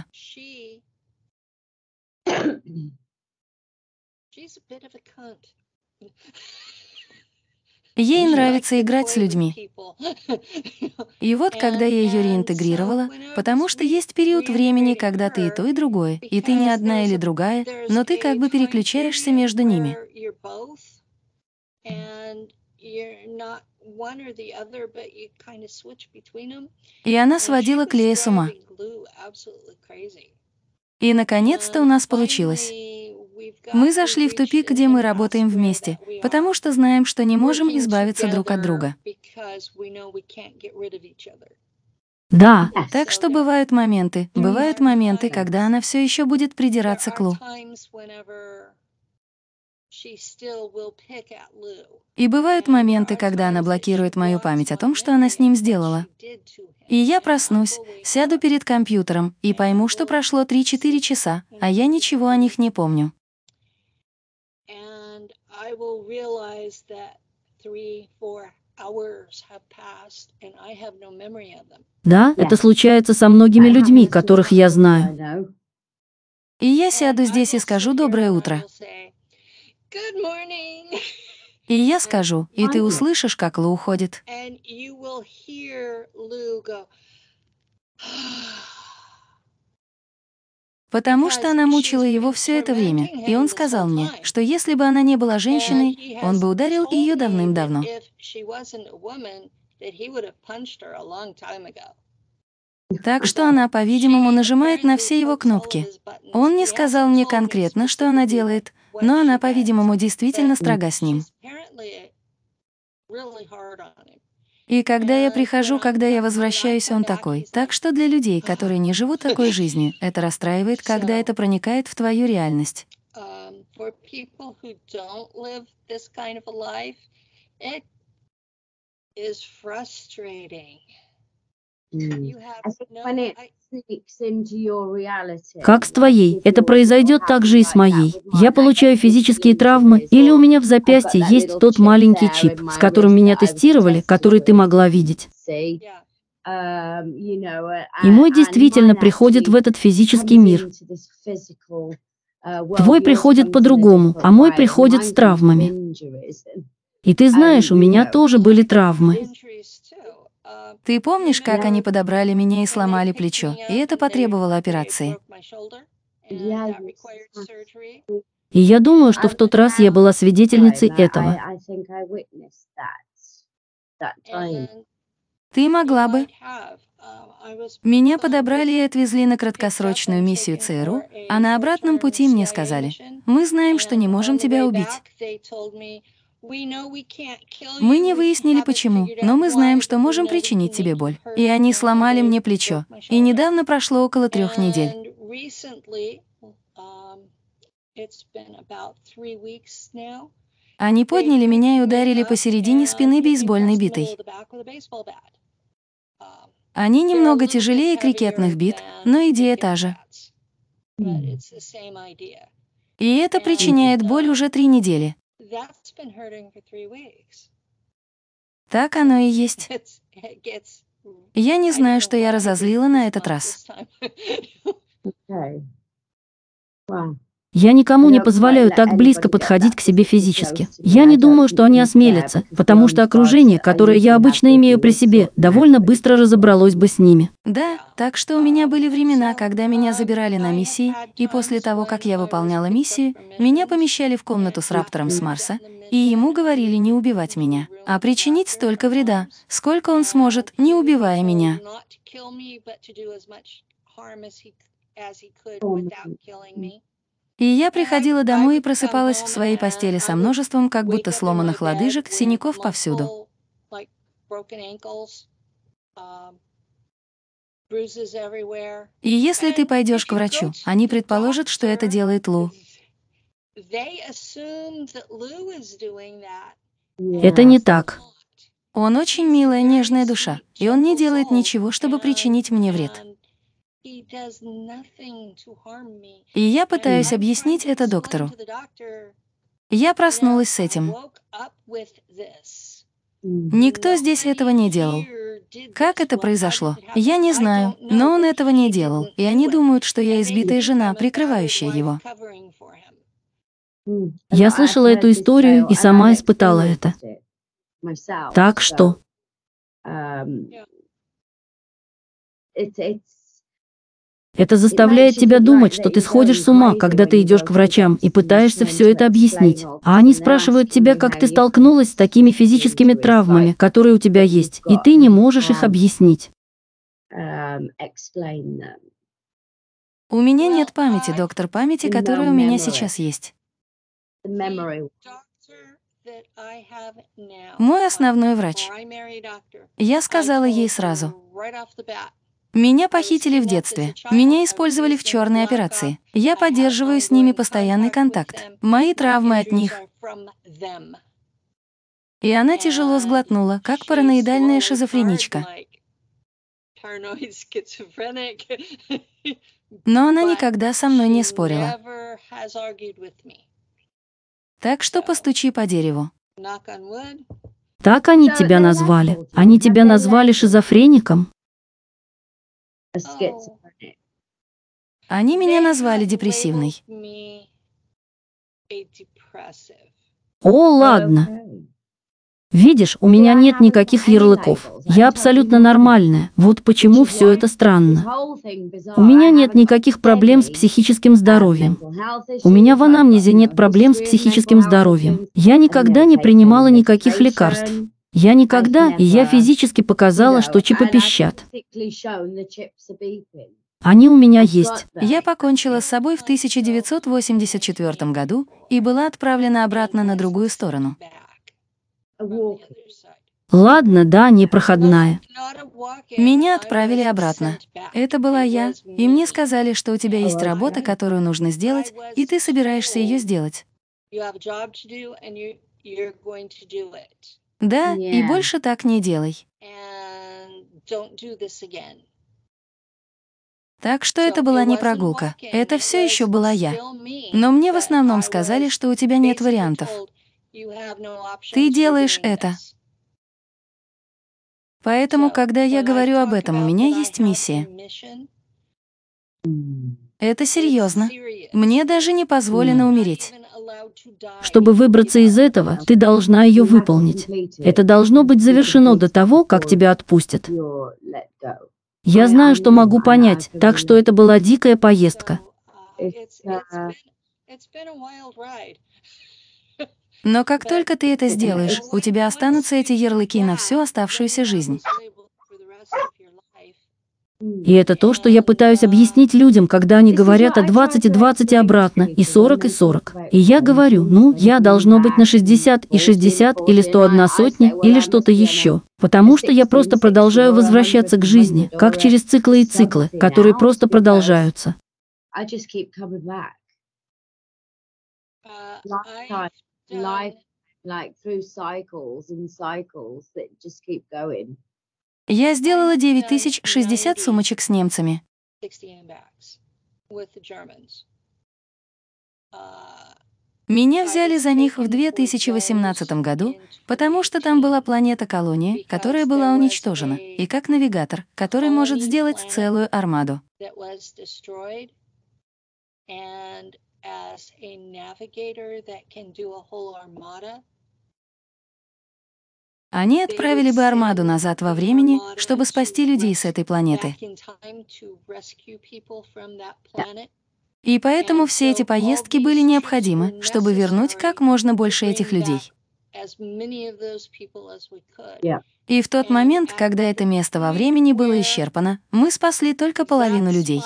Ей нравится играть с людьми. И вот когда я ее реинтегрировала, потому что есть период времени, когда ты и то, и другое, и ты не одна или другая, но ты как бы переключаешься между ними. И она сводила Клея с ума. И наконец-то у нас получилось. Мы зашли в тупик, где мы работаем вместе, потому что знаем, что не можем избавиться друг от друга. Да. Так что бывают моменты, когда она все еще будет придираться к Лу. И бывают моменты, когда она блокирует мою память о том, что она с ним сделала. И я проснусь, сяду перед компьютером и пойму, что прошло 3-4 часа, а я ничего о них не помню. Да, это случается со многими людьми, которых я знаю. И я сяду здесь и скажу «доброе утро». И я скажу, и ты услышишь, как Лу уходит. Потому что она мучила его все это время, и он сказал мне, что если бы она не была женщиной, он бы ударил ее давным-давно. Так что она, по-видимому, нажимает на все его кнопки. Он не сказал мне конкретно, что она делает, но она, по-видимому, действительно строга с ним. И когда я прихожу, когда я возвращаюсь, он такой. Так что для людей, которые не живут такой жизнью, это расстраивает, когда это проникает в твою реальность. Как с твоей, это произойдет также и с моей. Я получаю физические травмы, или у меня в запястье есть тот маленький чип, с которым меня тестировали, который ты могла видеть. И мой действительно приходит в этот физический мир. Твой приходит по-другому, а мой приходит с травмами. И ты знаешь, у меня тоже были травмы. Ты помнишь, как они подобрали меня и сломали плечо, и это потребовало операции? И я думаю, что в тот раз я была свидетельницей этого. Ты могла бы. Меня подобрали и отвезли на краткосрочную миссию ЦРУ, а на обратном пути мне сказали, «Мы знаем, что не можем тебя убить». Мы не выяснили, почему, но мы знаем, что можем причинить тебе боль. И они сломали мне плечо. И недавно прошло около 3 недель. Они подняли меня и ударили посередине спины бейсбольной битой. Они немного тяжелее крикетных бит, но идея та же. И это причиняет боль уже 3 недели. Так оно и есть. Я не знаю, что я разозлила на этот раз. Я никому не позволяю так близко подходить к себе физически. Я не думаю, что они осмелятся, потому что окружение, которое я обычно имею при себе, довольно быстро разобралось бы с ними. Да, так что у меня были времена, когда меня забирали на миссии, и после того, как я выполняла миссию, меня помещали в комнату с раптором с Марса, и ему говорили не убивать меня, а причинить столько вреда, сколько он сможет, не убивая меня. И я приходила домой и просыпалась в своей постели со множеством как будто сломанных лодыжек, синяков повсюду. И если ты пойдешь к врачу, они предположат, что это делает Лу. Это не так. Он очень милая, нежная душа, и он не делает ничего, чтобы причинить мне вред. И я пытаюсь объяснить это доктору. Я проснулась с этим. Никто здесь этого не делал. Как это произошло? Я не знаю, но он этого не делал, и они думают, что я избитая жена, прикрывающая его. Я слышала эту историю и сама испытала это. Так что? Это заставляет тебя думать, что ты сходишь с ума, когда ты идешь к врачам и пытаешься все это объяснить. А они спрашивают тебя, как ты столкнулась с такими физическими травмами, которые у тебя есть, и ты не можешь их объяснить. У меня нет памяти, доктор, памяти, которая у меня сейчас есть. Мой основной врач. Я сказала ей сразу. Меня похитили в детстве. Меня использовали в черной операции. Я поддерживаю с ними постоянный контакт. Мои травмы от них. И она тяжело сглотнула, как параноидальная шизофреничка. Но она никогда со мной не спорила. Так что постучи по дереву. Так они тебя назвали. Они тебя назвали шизофреником. Они меня назвали депрессивной. О, ладно. Видишь, у меня нет никаких ярлыков. Я абсолютно нормальная. Вот почему все это странно. У меня нет никаких проблем с психическим здоровьем. У меня в анамнезе нет проблем с психическим здоровьем. Я никогда не принимала никаких лекарств. Я никогда, и я физически показала, что чипы пищат. Они у меня есть. Я покончила с собой в 1984 году и была отправлена обратно на другую сторону. Ладно, да, непроходная. Меня отправили обратно. Это была я, и мне сказали, что у тебя есть работа, которую нужно сделать, и ты собираешься ее сделать. Да, и больше так не делай. Так что это была не прогулка, это все еще была я. Но мне в основном сказали, что у тебя нет вариантов. Ты делаешь это. Поэтому, когда я говорю об этом, у меня есть миссия. Это серьезно. Мне даже не позволено умереть. Чтобы выбраться из этого, ты должна ее выполнить. Это должно быть завершено до того, как тебя отпустят. Я знаю, что могу понять, так что это была дикая поездка. Но как только ты это сделаешь, у тебя останутся эти ярлыки на всю оставшуюся жизнь. И это то, что я пытаюсь объяснить людям, когда они говорят о 20 и 20 и обратно, и 40 и 40. И я говорю, ну, я должно быть на 60 и 60 или 101 сотня или что-то еще. Потому что я просто продолжаю возвращаться к жизни, как через циклы и циклы, которые просто продолжаются. Я сделала 9060 сумочек с немцами. Меня взяли за них в 2018 году, потому что там была планета-колония, которая была уничтожена, и как навигатор, который может сделать целую армаду. Они отправили бы армаду назад во времени, чтобы спасти людей с этой планеты. И поэтому все эти поездки были необходимы, чтобы вернуть как можно больше этих людей. И в тот момент, когда это место во времени было исчерпано, мы спасли только половину людей.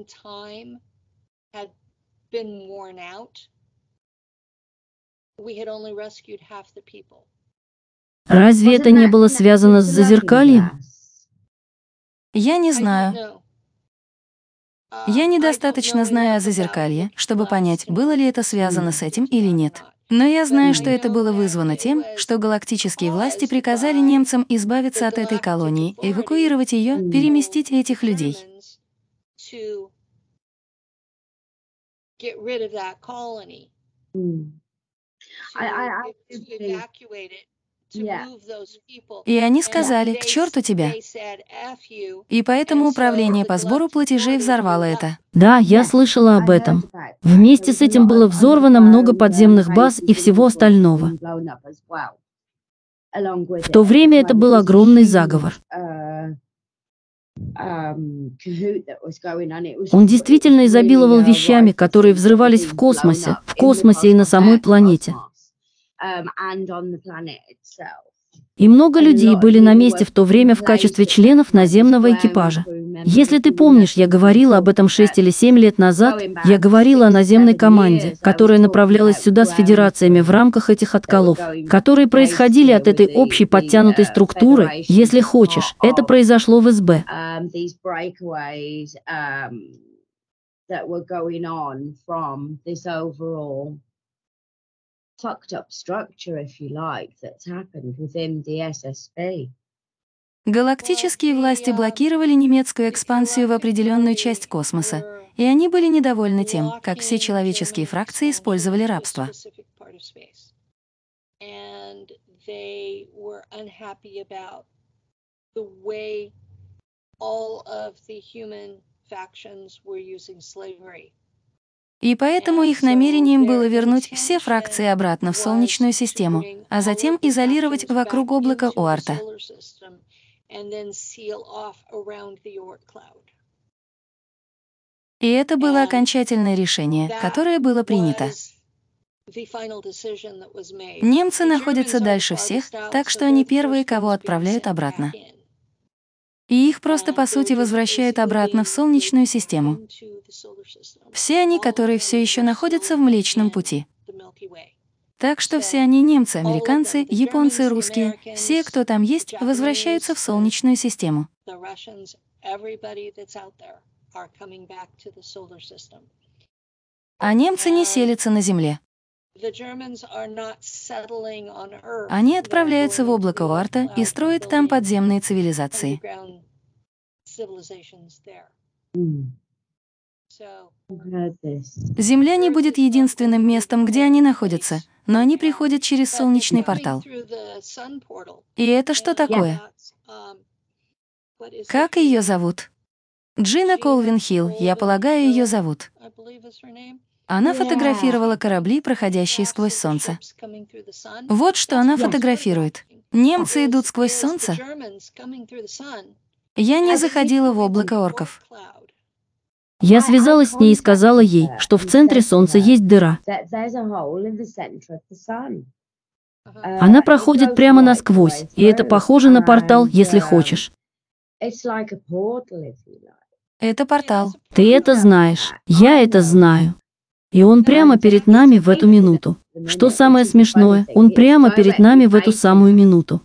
Разве это не было связано с зазеркальем? Я не знаю. Я недостаточно знаю о зазеркалье, чтобы понять, было ли это связано с этим или нет. Но я знаю, что это было вызвано тем, что галактические власти приказали немцам избавиться от этой колонии, эвакуировать ее, переместить этих людей. И они сказали, к черту тебя. И поэтому управление по сбору платежей взорвало это. Да, я слышала об этом. Вместе с этим было взорвано много подземных баз и всего остального. В то время это был огромный заговор. Он действительно изобиловал вещами, которые взрывались в космосе и на самой планете. И много людей были на месте в то время в качестве членов наземного экипажа. Если ты помнишь, я говорила об этом 6 или 7 лет назад, я говорила о наземной команде, которая направлялась сюда с федерациями в рамках этих отколов, которые происходили от этой общей подтянутой структуры, если хочешь, это произошло в СБ. Галактические власти блокировали немецкую экспансию в определенную часть космоса, и они были недовольны тем, как все человеческие фракции использовали рабство. and they were unhappy about the way all of the human factions were using slavery. И поэтому их намерением было вернуть все фракции обратно в Солнечную систему, а затем изолировать вокруг облака Оорта. И это было окончательное решение, которое было принято. Немцы находятся дальше всех, так что они первые, кого отправляют обратно. И их просто, по сути, возвращают обратно в Солнечную систему. Все они, которые все еще находятся в Млечном Пути. Так что все они немцы, американцы, японцы, русские, все, кто там есть, возвращаются в Солнечную систему. А немцы не селятся на Земле. Они отправляются в облако Оорта и строят там подземные цивилизации. Земля не будет единственным местом, где они находятся, но они приходят через солнечный портал. И это что такое? Как ее зовут? Джина Колвин Хилл, я полагаю, ее зовут. Она фотографировала корабли, проходящие сквозь Солнце. Вот что она фотографирует. Немцы идут сквозь Солнце? Я не заходила в облако орков. Я связалась с ней и сказала ей, что в центре Солнца есть дыра. Она проходит прямо насквозь, и это похоже на портал, если хочешь. Это портал. Ты это знаешь, я это знаю. И он прямо перед нами в эту минуту. Что самое смешное, он прямо перед нами в эту самую минуту.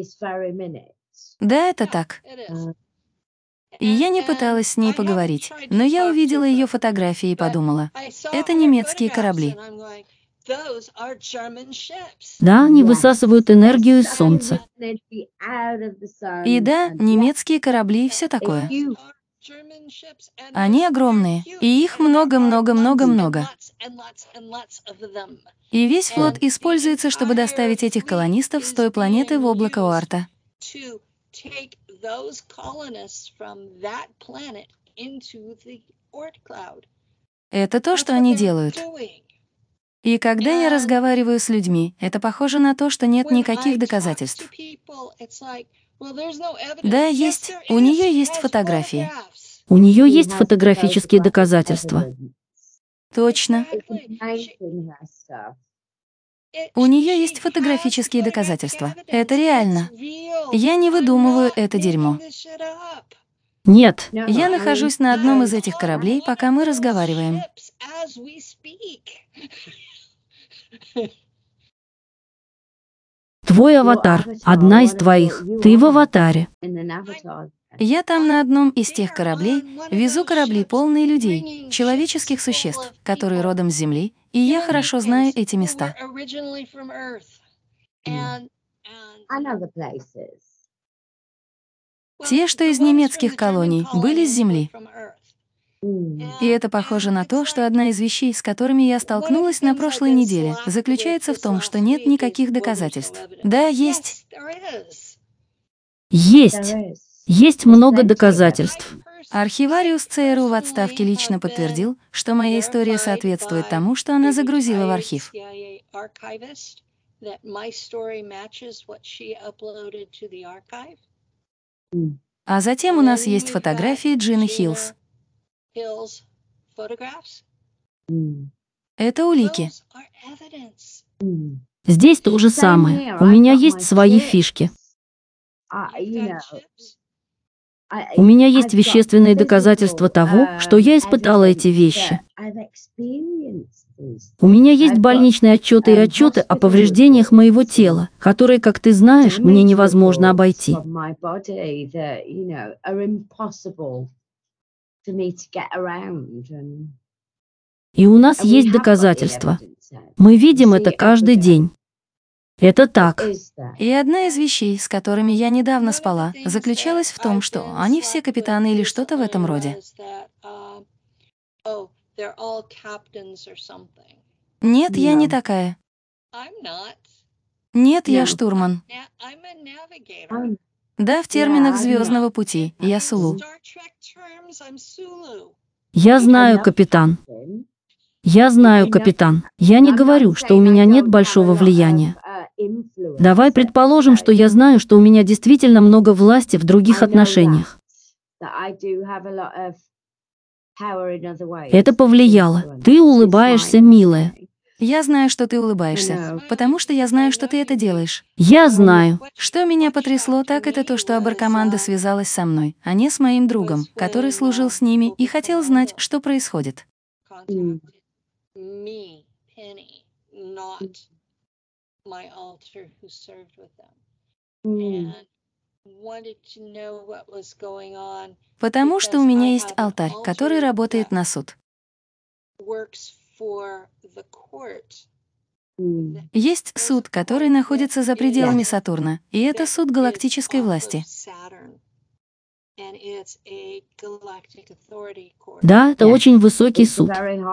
Да, это так. И я не пыталась с ней поговорить, но я увидела ее фотографии и подумала, это немецкие корабли. Да, они высасывают энергию из Солнца. И да, немецкие корабли и все такое. Они огромные, и их много-много-много-много. И весь флот используется, чтобы доставить этих колонистов с той планеты в облако Оорта. Это то, что они делают. И когда я разговариваю с людьми, это похоже на то, что нет никаких доказательств. Да, есть. У нее есть фотографии. У нее есть фотографические доказательства. Точно. У нее есть фотографические доказательства. Это реально. Я не выдумываю это дерьмо. Нет. Я нахожусь на одном из этих кораблей, пока мы разговариваем. Твой аватар, одна из твоих. Ты в аватаре. Я там на одном из тех кораблей, везу корабли, полные людей, человеческих существ, которые родом с Земли, и я хорошо знаю эти места. Те, что из немецких колоний, были с Земли. И это похоже на то, что одна из вещей, с которыми я столкнулась на прошлой неделе, заключается в том, что нет никаких доказательств. Да, есть. Есть. Есть много доказательств. Архивариус ЦРУ в отставке лично подтвердил, что моя история соответствует тому, что она загрузила в архив. А затем у нас есть фотографии Джины Хиллс. Это улики. Здесь то же самое. У меня есть свои фишки. У меня есть вещественные доказательства того, что я испытала эти вещи. У меня есть больничные отчеты и отчеты о повреждениях моего тела, которые, как ты знаешь, мне невозможно обойти. И у нас есть доказательства. Мы видим это каждый день. Это так. И одна из вещей, с которыми я недавно спала, заключалась в том, что они все капитаны или что-то в этом роде. Нет, я не такая. Нет, я штурман. I'm a navigator. Да, в терминах Звездного пути я Сулу. Star Trek terms, I'm Sulu. Я знаю, капитан. Я знаю, капитан. Я не говорю, что у меня нет большого влияния. Давай предположим, что я знаю, что у меня действительно много власти в других отношениях. Это повлияло. Ты улыбаешься, милая. Я знаю, что ты улыбаешься, потому что я знаю, что ты это делаешь. Я знаю. Что меня потрясло, так это то, что Абракоманда связалась со мной, а не с моим другом, который служил с ними и хотел знать, что происходит. Contacted me, Penny, not my altar who served with them, and wanted to know what was going on. Потому что у меня есть алтарь, который работает на суд. Works for the court. Есть суд, который находится за пределами Сатурна, и это суд галактической власти. Да, это очень высокий суд.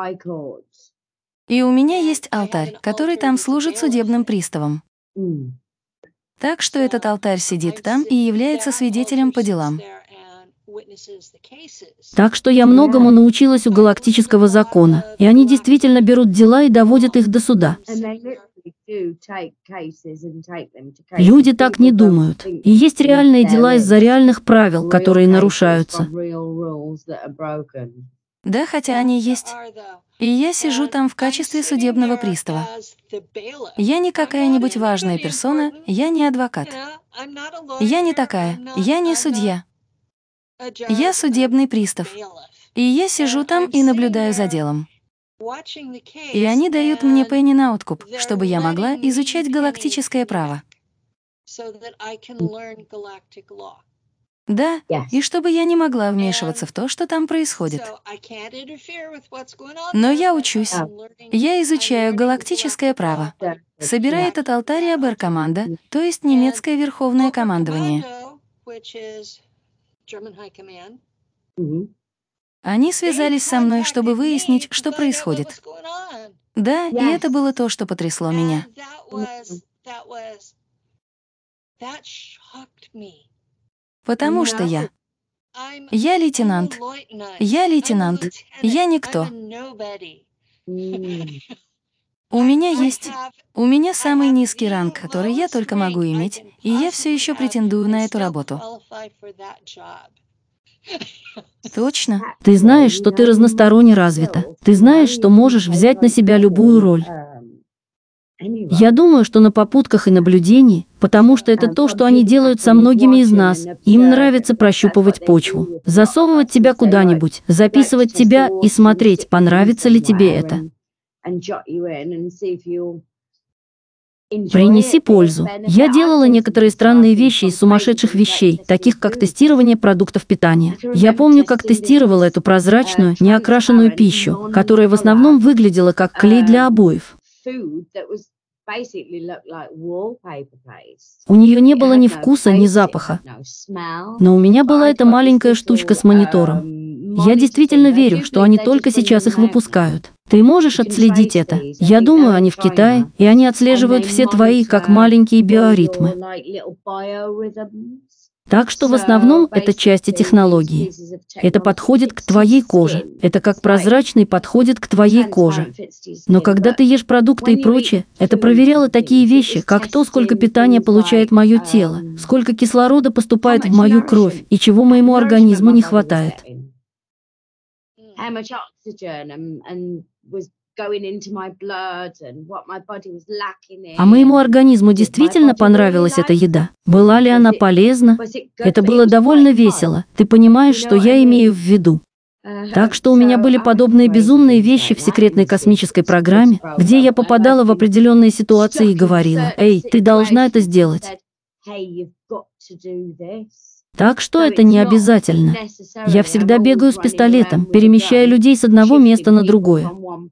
И у меня есть алтарь, который там служит судебным приставом. Так что этот алтарь сидит там и является свидетелем по делам. Так что я многому научилась у галактического закона, и они действительно берут дела и доводят их до суда. Люди так не думают. И есть реальные дела из-за реальных правил, которые нарушаются. Да, хотя они есть. И я сижу там в качестве судебного пристава. Я не какая-нибудь важная персона, я не адвокат. Я не такая, я не судья. Я судебный пристав. И я сижу там и наблюдаю за делом. И они дают мне пенни на откуп, чтобы я могла изучать галактическое право. Да, и чтобы я не могла вмешиваться в то, что там происходит. Но я учусь. Я изучаю галактическое право. Собирая этот алтарь Абракоманда, то есть немецкое верховное командование. Они связались со мной, чтобы выяснить, что происходит. Да, и это было то, что потрясло меня. Потому что я лейтенант. Я лейтенант. Я никто. У меня самый низкий ранг, который я только могу иметь, и я все еще претендую на эту работу. Точно. Ты знаешь, что ты разносторонне развита. Ты знаешь, что можешь взять на себя любую роль. Я думаю, что на попутках и наблюдении, потому что это то, что они делают со многими из нас. Им нравится прощупывать почву, засовывать тебя куда-нибудь, записывать тебя и смотреть, понравится ли тебе это. Принеси пользу. Я делала некоторые странные вещи из сумасшедших вещей, таких как тестирование продуктов питания. Я помню, как тестировала эту прозрачную, неокрашенную пищу, которая в основном выглядела как клей для обоев. У нее не было ни вкуса, ни запаха. Но у меня была эта маленькая штучка с монитором. Я действительно верю, что они только сейчас их выпускают. Ты можешь отследить это? Я думаю, они в Китае, и они отслеживают все твои, как маленькие биоритмы. Так что в основном это части технологии. Это подходит к твоей коже. Это как прозрачный подходит к твоей коже. Но когда ты ешь продукты и прочее, это проверяло такие вещи, как то, сколько питания получает мое тело, сколько кислорода поступает в мою кровь и чего моему организму не хватает. А моему организму действительно понравилась эта еда? Была ли она полезна? Это было довольно весело. Ты понимаешь, что я имею в виду? Так что у меня были подобные безумные вещи в секретной космической программе, где я попадала в определенные ситуации и говорила: «Эй, ты должна это сделать». Так что это не обязательно. Я всегда бегаю с пистолетом, перемещая людей с одного места на другое.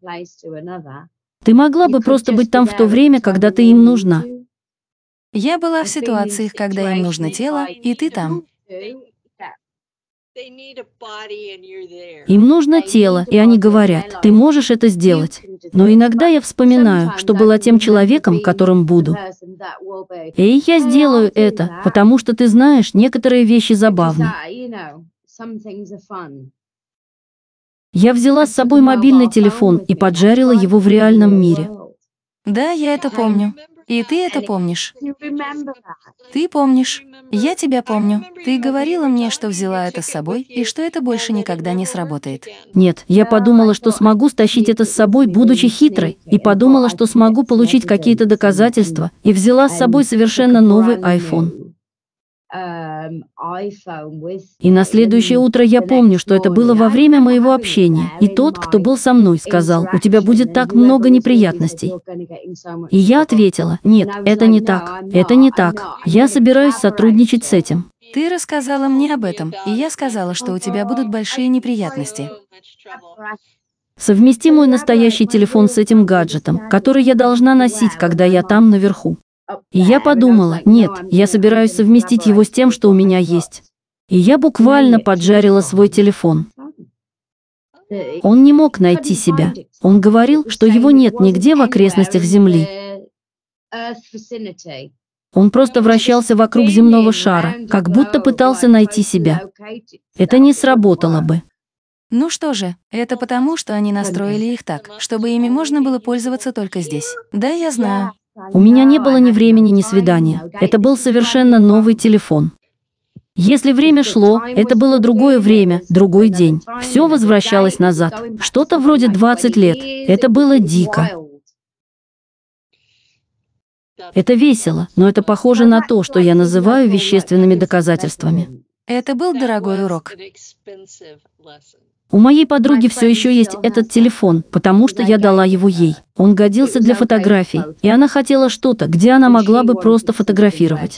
Ты могла бы просто быть там в то время, когда ты им нужна. Я была в ситуациях, когда им нужно тело, и ты там. Им нужно тело, и они говорят, ты можешь это сделать. Но иногда я вспоминаю, что была тем человеком, которым буду. И я сделаю это, потому что, ты знаешь, некоторые вещи забавны. Я взяла с собой мобильный телефон и поджарила его в реальном мире. Да, я это помню. И ты это помнишь. Ты помнишь. Я тебя помню. Ты говорила мне, что взяла это с собой, и что это больше никогда не сработает. Нет, я подумала, что смогу стащить это с собой, будучи хитрой, и подумала, что смогу получить какие-то доказательства, и взяла с собой совершенно новый iPhone. И на следующее утро я помню, что это было во время моего общения, и тот, кто был со мной, сказал, у тебя будет так много неприятностей. И я ответила, нет, это не так, это не так, я собираюсь сотрудничать с этим. Ты рассказала мне об этом, и я сказала, что у тебя будут большие неприятности. Совмести мой настоящий телефон с этим гаджетом, который я должна носить, когда я там наверху. И я подумала, нет, я собираюсь совместить его с тем, что у меня есть. И я буквально поджарила свой телефон. Он не мог найти себя. Он говорил, что его нет нигде в окрестностях Земли. Он просто вращался вокруг земного шара, как будто пытался найти себя. Это не сработало бы. Ну что же, это потому, что они настроили их так, чтобы ими можно было пользоваться только здесь. Да, я знаю. У меня не было ни времени, ни свидания. Это был совершенно новый телефон. Если время шло, это было другое время, другой день. Все возвращалось назад. Что-то вроде 20 лет. Это было дико. Это весело, но это похоже на то, что я называю вещественными доказательствами. Это был дорогой урок. У моей подруги все еще есть этот телефон, потому что я дала его ей. Он годился для фотографий, и она хотела что-то, где она могла бы просто фотографировать.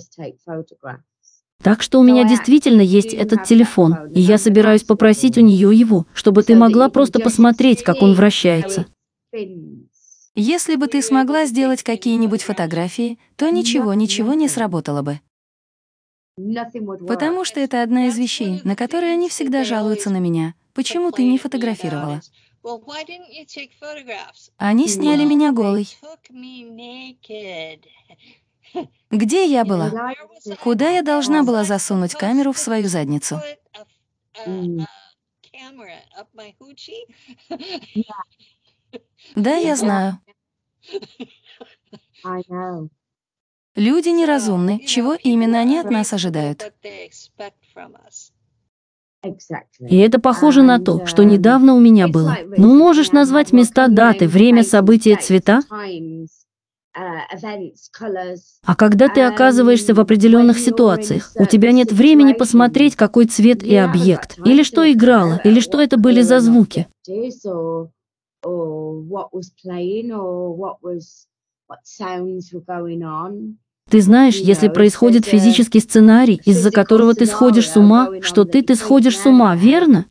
Так что у меня действительно есть этот телефон, и я собираюсь попросить у нее его, чтобы ты могла просто посмотреть, как он вращается. Если бы ты смогла сделать какие-нибудь фотографии, то ничего не сработало бы. Потому что это одна из вещей, на которые они всегда жалуются на меня. Почему ты не фотографировала? Они сняли меня голой. Где я была? Куда я должна была засунуть камеру в свою задницу? Да, я знаю. Люди неразумны. Чего именно они от нас ожидают? И это похоже на то, что недавно у меня было. Ну, можешь назвать места, даты, время, события, цвета? А когда ты оказываешься в определенных ситуациях, у тебя нет времени посмотреть, какой цвет и объект, или что играло, или что это были за звуки. Ты знаешь, если происходит физический сценарий, из-за которого ты сходишь с ума, что ты сходишь с ума, верно?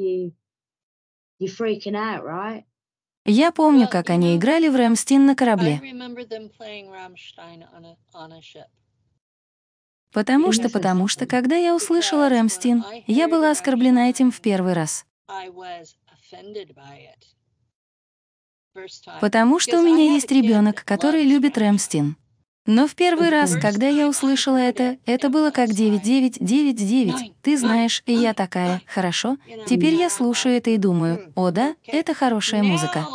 Я помню, как они играли в Рэмстин на корабле. Потому что, когда я услышала Рэмстин, я была оскорблена этим в первый раз. Потому что у меня есть ребенок, который любит Рэмстин. Но в первый раз, когда я услышала это было как 9999. Ты знаешь, и я такая, хорошо, теперь я слушаю это и думаю, о да, это хорошая музыка.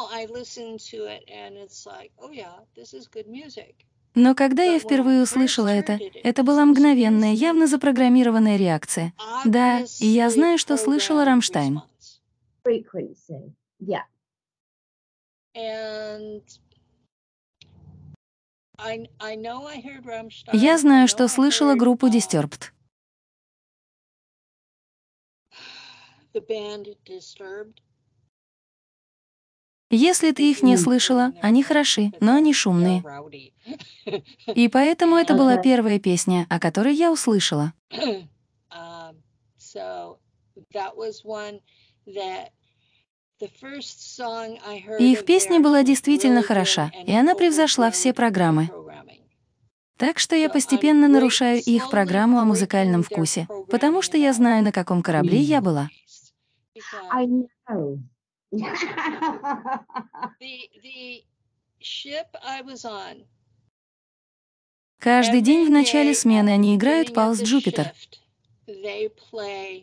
Но когда я впервые услышала это была мгновенная, явно запрограммированная реакция. Да, и я знаю, что слышала Рамштайн. Я знаю, что слышала группу Disturbed. Если ты их не слышала, они хороши, но они шумные. И поэтому это была первая песня, о которой я услышала. И их песня была действительно хороша, и она превзошла все программы. Так что я постепенно нарушаю их программу о музыкальном вкусе, потому что я знаю, на каком корабле я была. I know. The ship I was on, Каждый день в every начале day смены at они the играют beginning of Pulse the Jupiter. shift, they play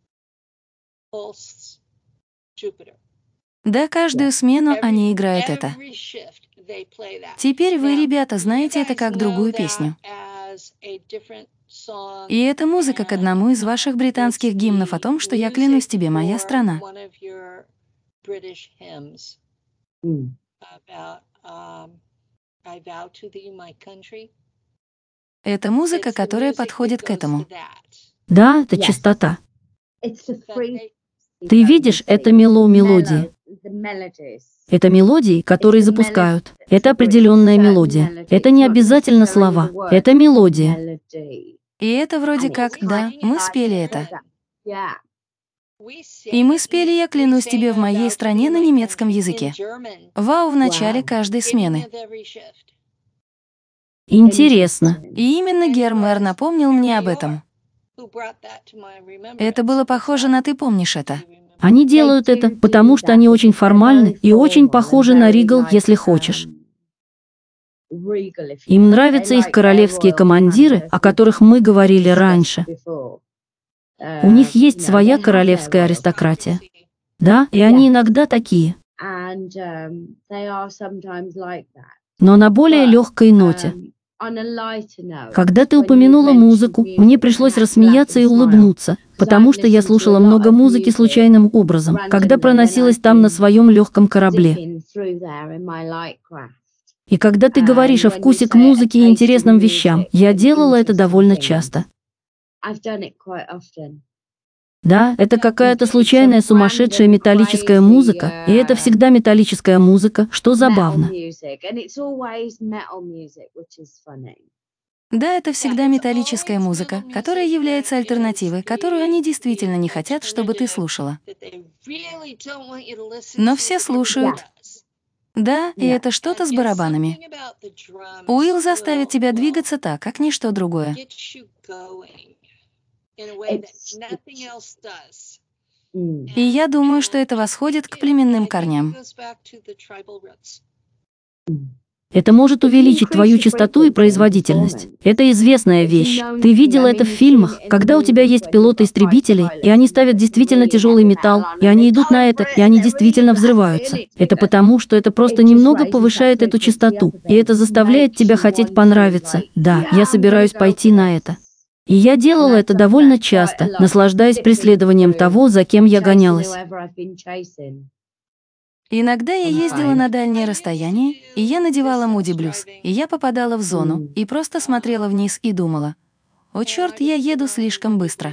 Pulse Jupiter. Да, каждую смену они Every играют это. every shift they play that. Теперь вы, Now, ребята, you знаете это guys как know другую that песню. as a different song, И это музыка к and одному из ваших британских it's гимнов о the том, что я клянусь music тебе, моя for страна. one of your British hymns Mm. about I vow to thee my country. Это музыка, It's the которая music that подходит к goes этому. to that. Да, это Yes. частота. It's the But free. Ты видишь, это мелодии. The melodies. Это мелодии, которые запускают. Это определенная мелодия. Это не обязательно слова. Это мелодия. Melody. И это вроде So как, we да, sing it мы in спели это. German. Yeah. We И sing мы it спели «Я we клянусь sang тебе» в I моей vow to стране thee на my немецком country in языке. German, Вау в начале Wow. каждой beginning смены. of every shift. Интересно. И именно And it Гермер was напомнил мне об Henry этом. Orr who brought that to my Это remembrance. было He похоже said, на «Ты помнишь "Do это». you remember?" Они делают это, потому что они очень формальны и очень похожи на Ригал, если хочешь. Им нравятся их королевские командиры, о которых мы говорили раньше. У них есть своя королевская аристократия. Да, и они иногда такие, но на более легкой ноте. Когда ты упомянула музыку, мне пришлось рассмеяться и улыбнуться, потому что я слушала много музыки случайным образом, когда проносилась там на своем легком корабле. И когда ты говоришь о вкусе к музыке и интересным вещам, я делала это довольно часто. Да, это какая-то случайная сумасшедшая металлическая музыка, и это всегда металлическая музыка, что забавно. Да, это всегда металлическая музыка, которая является альтернативой, которую они действительно не хотят, чтобы ты слушала. Но все слушают. Да, и это что-то с барабанами. Уилл заставит тебя двигаться так, как ничто другое. И я думаю, что это восходит к племенным корням. Это может увеличить твою частоту и производительность. Это известная вещь. Ты видела это в фильмах, когда у тебя есть пилоты-истребители, и они ставят действительно тяжелый металл, и они идут на это, и они действительно взрываются. Это потому, что это просто немного повышает эту частоту, и это заставляет тебя хотеть понравиться. Да, я собираюсь пойти на это. И я делала это довольно часто, наслаждаясь преследованием того, за кем я гонялась. Иногда я ездила на дальние расстояния, и я надевала Moody Blues, и я попадала в зону, и просто смотрела вниз и думала: «О, черт, я еду слишком быстро».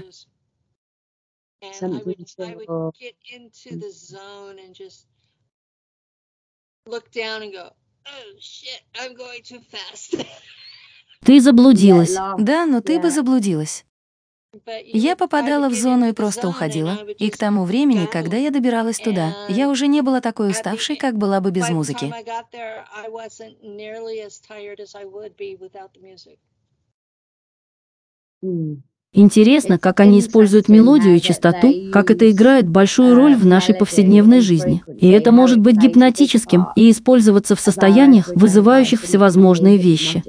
Ты заблудилась. Да, но ты бы заблудилась. Я попадала в зону и просто уходила, и к тому времени, когда я добиралась туда, я уже не была такой уставшей, как была бы без музыки. Интересно, как они используют мелодию и частоту, как это играет большую роль в нашей повседневной жизни. И это может быть гипнотическим и использоваться в состояниях, вызывающих всевозможные вещи.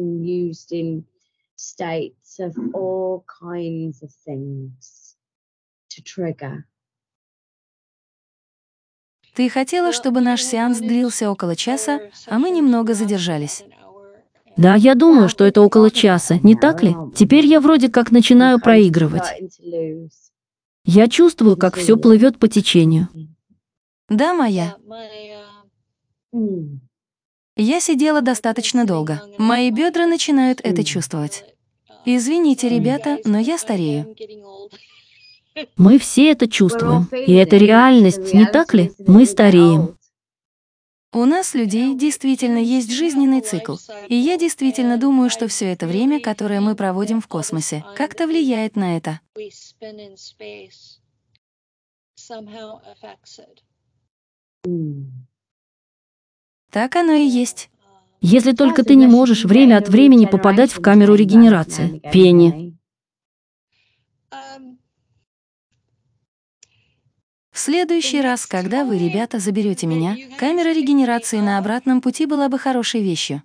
Ты хотела, чтобы наш сеанс длился около часа, а мы немного задержались. Да, я думаю, что это около часа, не так ли? Теперь я вроде как начинаю проигрывать. Я чувствую, как все плывет по течению. Да, моя. Я сидела достаточно долго. Мои бедра начинают это чувствовать. Извините, ребята, но я старею. Мы все это чувствуем. И это реальность, не так ли? Мы стареем. У нас, людей, действительно есть жизненный цикл. И я действительно думаю, что все это время, которое мы проводим в космосе, как-то влияет на это. Так оно и есть. Если только ты не можешь время от времени попадать в камеру регенерации. Пенни. В следующий раз, когда вы, ребята, заберете меня, камера регенерации на обратном пути была бы хорошей вещью.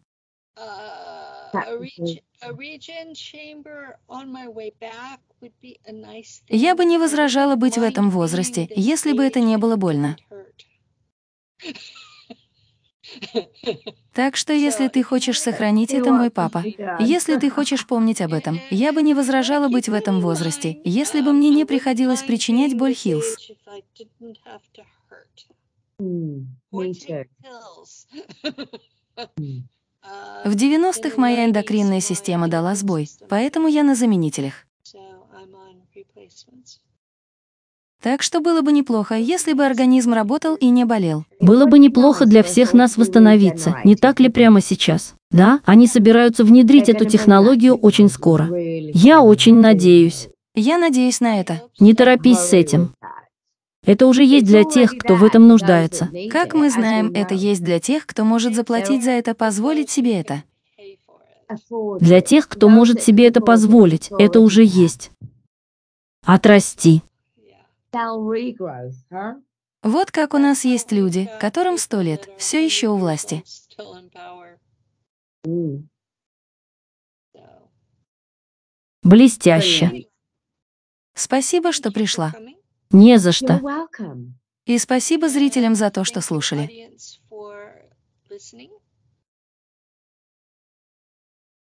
Я бы не возражала быть в этом возрасте, если бы это не было больно. Так что если ты хочешь сохранить это, мой папа, если ты хочешь помнить об этом, я бы не возражала быть в этом возрасте, если бы мне не приходилось причинять боль, Хиллс. Me too. В 90-х моя эндокринная система дала сбой, поэтому я на заменителях. Так что было бы неплохо, если бы организм работал и не болел. Было бы неплохо для всех нас восстановиться, не так ли прямо сейчас? Да, они собираются внедрить эту технологию очень скоро. Я очень надеюсь. Я надеюсь на это. Не торопись с этим. Это уже есть для тех, кто в этом нуждается. Как мы знаем, это есть для тех, кто может заплатить за это, позволить себе это. Для тех, кто может себе это позволить, это уже есть. Отрасти. Вот как у нас есть люди, которым 100 лет, все еще у власти. Блестяще. Спасибо, что пришла. Не за что. И спасибо зрителям за то, что слушали.